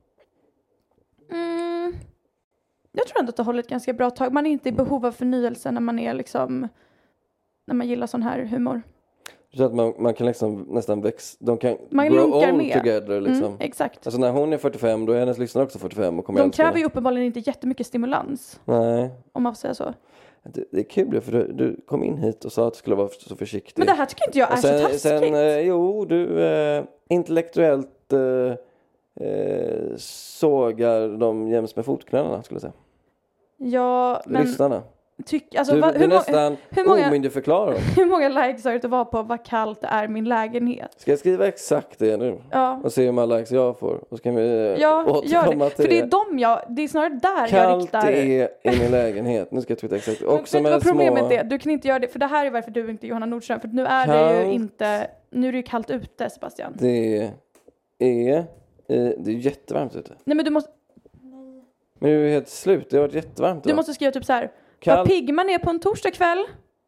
Speaker 9: Mm, jag tror ändå att det håller ett ganska bra tag. Man är inte i behov av förnyelse när man är liksom, när man gillar sån här humor.
Speaker 8: Så att man, man kan liksom nästan växa, de kan
Speaker 9: man
Speaker 8: grow old
Speaker 9: med.
Speaker 8: together liksom.
Speaker 9: Mm, exakt.
Speaker 8: Alltså när hon är fyrtiofem, då är hennes lyssnare också fyrtiofem och kommer
Speaker 9: de kräver ju uppenbarligen inte jättemycket stimulans.
Speaker 8: Nej.
Speaker 9: Om man får säga så.
Speaker 8: Det, det är kul för du, du kom in hit och sa att du skulle vara så försiktig.
Speaker 9: Men det här tycker inte jag är
Speaker 8: sen,
Speaker 9: så taskigt.
Speaker 8: Sen, eh, jo, du eh, intellektuellt eh, eh, sågar de jäms med fotknölarna skulle jag säga.
Speaker 9: Ja, men...
Speaker 8: Lyssnarna.
Speaker 9: Tyck, alltså,
Speaker 8: du,
Speaker 9: va,
Speaker 8: du
Speaker 9: hur,
Speaker 8: nästan
Speaker 9: hur många
Speaker 8: omyndigförklarar dem.
Speaker 9: Hur många likes har det att vara på vad kallt är min lägenhet?
Speaker 8: Ska jag skriva exakt det nu?
Speaker 9: Ja.
Speaker 8: Och se hur många likes jag får. Och så kan vi
Speaker 9: ja,
Speaker 8: återkomma till
Speaker 9: det. För det är de jag, det är snarare där
Speaker 8: kallt
Speaker 9: jag riktar.
Speaker 8: Kallt är i min lägenhet. Nu ska jag twittra exakt. Också
Speaker 9: men,
Speaker 8: med
Speaker 9: vad problemet
Speaker 8: små...
Speaker 9: är? Du kan inte göra det, för det här är varför du inte är Johanna Nordström. För nu är kallt. Det ju inte, nu är det ju kallt ute, Sebastian.
Speaker 8: Det är, det är jättevarmt ute.
Speaker 9: Nej, men du måste...
Speaker 8: Men det är helt slut, det har varit jättevarmt.
Speaker 9: Du
Speaker 8: idag.
Speaker 9: måste skriva typ så här.
Speaker 8: Kall...
Speaker 9: Vad pigg man är på en torsdag kväll.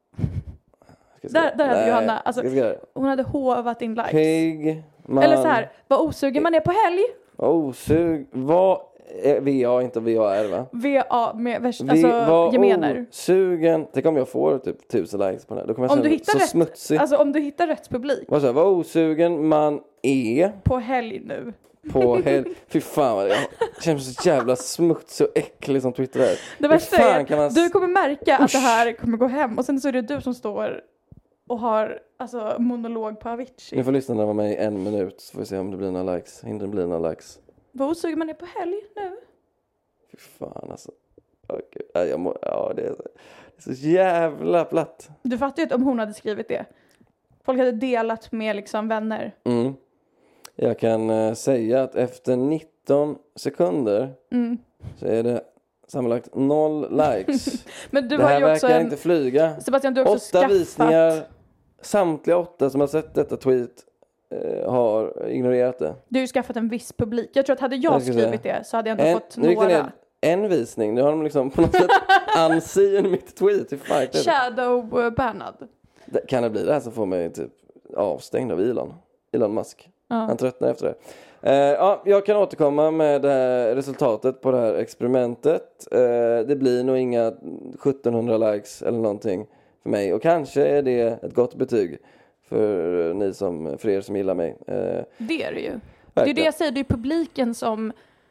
Speaker 9: Där, där hade Johanna. Alltså, hon hade hovat in likes.
Speaker 8: Pigg, man...
Speaker 9: Eller så här. Vad osugen man är på helg.
Speaker 8: Osug... Vad... V A, inte V A R va?
Speaker 9: V A med värst, alltså gemener.
Speaker 8: Osugen. Tänk om jag får typ tusen likes på den här. Då kommer jag
Speaker 9: om du hittar
Speaker 8: så
Speaker 9: rätt,
Speaker 8: smutsig.
Speaker 9: Alltså om du hittar rätt publik.
Speaker 8: Vad, så här, vad osugen man är.
Speaker 9: På helg nu.
Speaker 8: På helg. Fy fan vad det känns så jävla smutsig och äcklig som Twitter är.
Speaker 9: Det värsta är,
Speaker 8: man...
Speaker 9: du kommer märka Usch. att det här kommer gå hem. Och sen så är det du som står och har alltså, monolog på Avicii.
Speaker 8: Ni får lyssna när jag var med i en minut. Så får vi se om det blir några likes. Hinner det bli några likes.
Speaker 9: Vad osugen man är på helg nu.
Speaker 8: Fy fan alltså. Okay. Ja, jag må... ja, det, är... det är så jävla platt.
Speaker 9: Du fattar ju att om hon hade skrivit det. Folk hade delat med liksom vänner.
Speaker 8: Mm. Jag kan uh, säga att efter nitton sekunder
Speaker 9: mm.
Speaker 8: så är det sammanlagt noll likes.
Speaker 9: Men du
Speaker 8: det
Speaker 9: har
Speaker 8: här
Speaker 9: ju
Speaker 8: verkar
Speaker 9: också en...
Speaker 8: inte flyga.
Speaker 9: Sebastian, du har också
Speaker 8: åtta
Speaker 9: skaffat...
Speaker 8: visningar. Samtliga åtta som har sett detta tweet uh, har ignorerat det.
Speaker 9: Du har ju skaffat en viss publik. Jag tror att hade jag, jag skrivit säga. det så hade jag ändå
Speaker 8: en,
Speaker 9: fått några.
Speaker 8: En visning. Nu har de liksom på något sätt unseen mitt tweet.
Speaker 9: Shadow Bernard.
Speaker 8: Det, kan det bli det här som får mig typ avstängd av Elon? Elon Musk.
Speaker 9: Ja.
Speaker 8: Han tröttnar efter det. Uh, ja, jag kan återkomma med det här resultatet på det här experimentet. Uh, det blir nog inga sjuttonhundra likes eller någonting för mig. Och kanske är det ett gott betyg för ni som, för er som gillar mig. Uh,
Speaker 9: det är det ju. Verkligen. Det är det jag säger, det är publiken som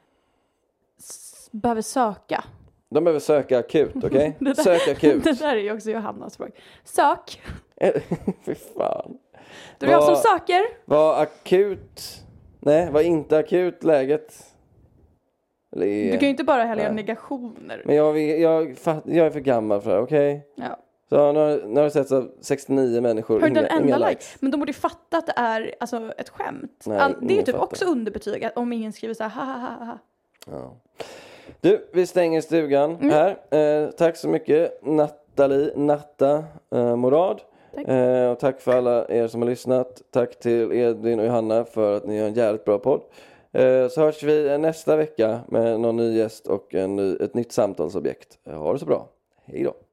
Speaker 9: s- behöver söka.
Speaker 8: De behöver söka akut, okej? Okay? Sök akut.
Speaker 9: Det där är ju också Johannas språk. Sök.
Speaker 8: Fy fan.
Speaker 9: Det är var, jag som söker.
Speaker 8: Var akut... Nej, var inte akut läget. Eller,
Speaker 9: du kan ju inte bara hälla negationer.
Speaker 8: Men jag, jag, jag är för gammal för det här, okej?
Speaker 9: Okay? Ja.
Speaker 8: Så nu har det setts av sextionio människor.
Speaker 9: Hör den enda like. Likes. Men de borde fatta att det är alltså, ett skämt.
Speaker 8: Nej,
Speaker 9: All, det är ju typ
Speaker 8: fattar.
Speaker 9: Också underbetyg om ingen skriver så här ha ha ha ha.
Speaker 8: Ja. Du, vi stänger stugan mm. här. Eh, tack så mycket Nathalie, Natta, eh, Morad. Tack. Eh, och tack för alla er som har lyssnat. Tack till Edvin och Johanna för att ni har en jävligt bra podd. Eh, så hörs vi nästa vecka med någon ny gäst och en ny, ett nytt samtalsobjekt. Eh, ha det så bra. Hej då.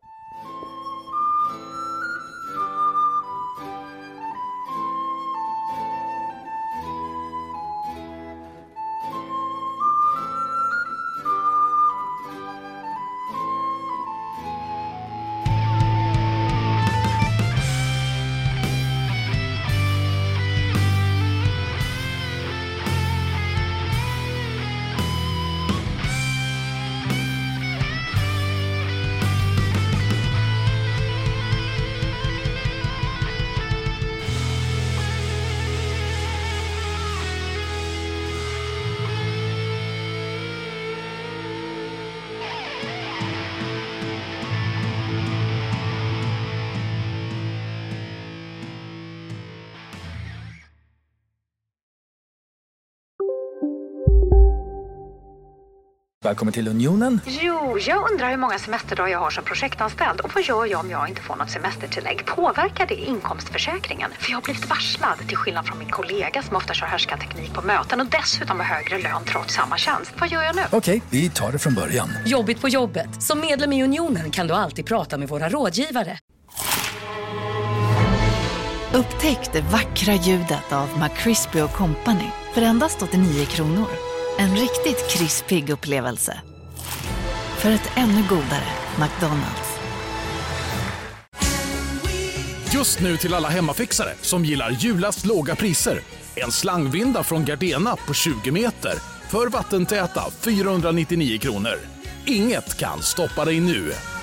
Speaker 15: Välkommen till Unionen.
Speaker 16: Jo, jag undrar hur många semesterdagar jag har som projektanställd och vad gör jag om jag inte får något semestertillägg? Påverkar det inkomstförsäkringen? För jag har blivit varslad, till skillnad från min kollega som ofta kör härskarteknik på möten och dessutom har högre lön trots samma tjänst. Vad gör jag nu?
Speaker 15: Okej, vi tar det från början.
Speaker 17: Jobbigt på jobbet. Som medlem i Unionen kan du alltid prata med våra rådgivare.
Speaker 18: Upptäck det vackra ljudet av McCrispy och Company för endast åttionio kronor. En riktigt krispig upplevelse. För ett ännu godare McDonald's.
Speaker 19: Just nu till alla hemmafixare som gillar julast låga priser. En slangvinda från Gardena på tjugo meter för vattentäta fyrahundranittionio kronor. Inget kan stoppa dig nu.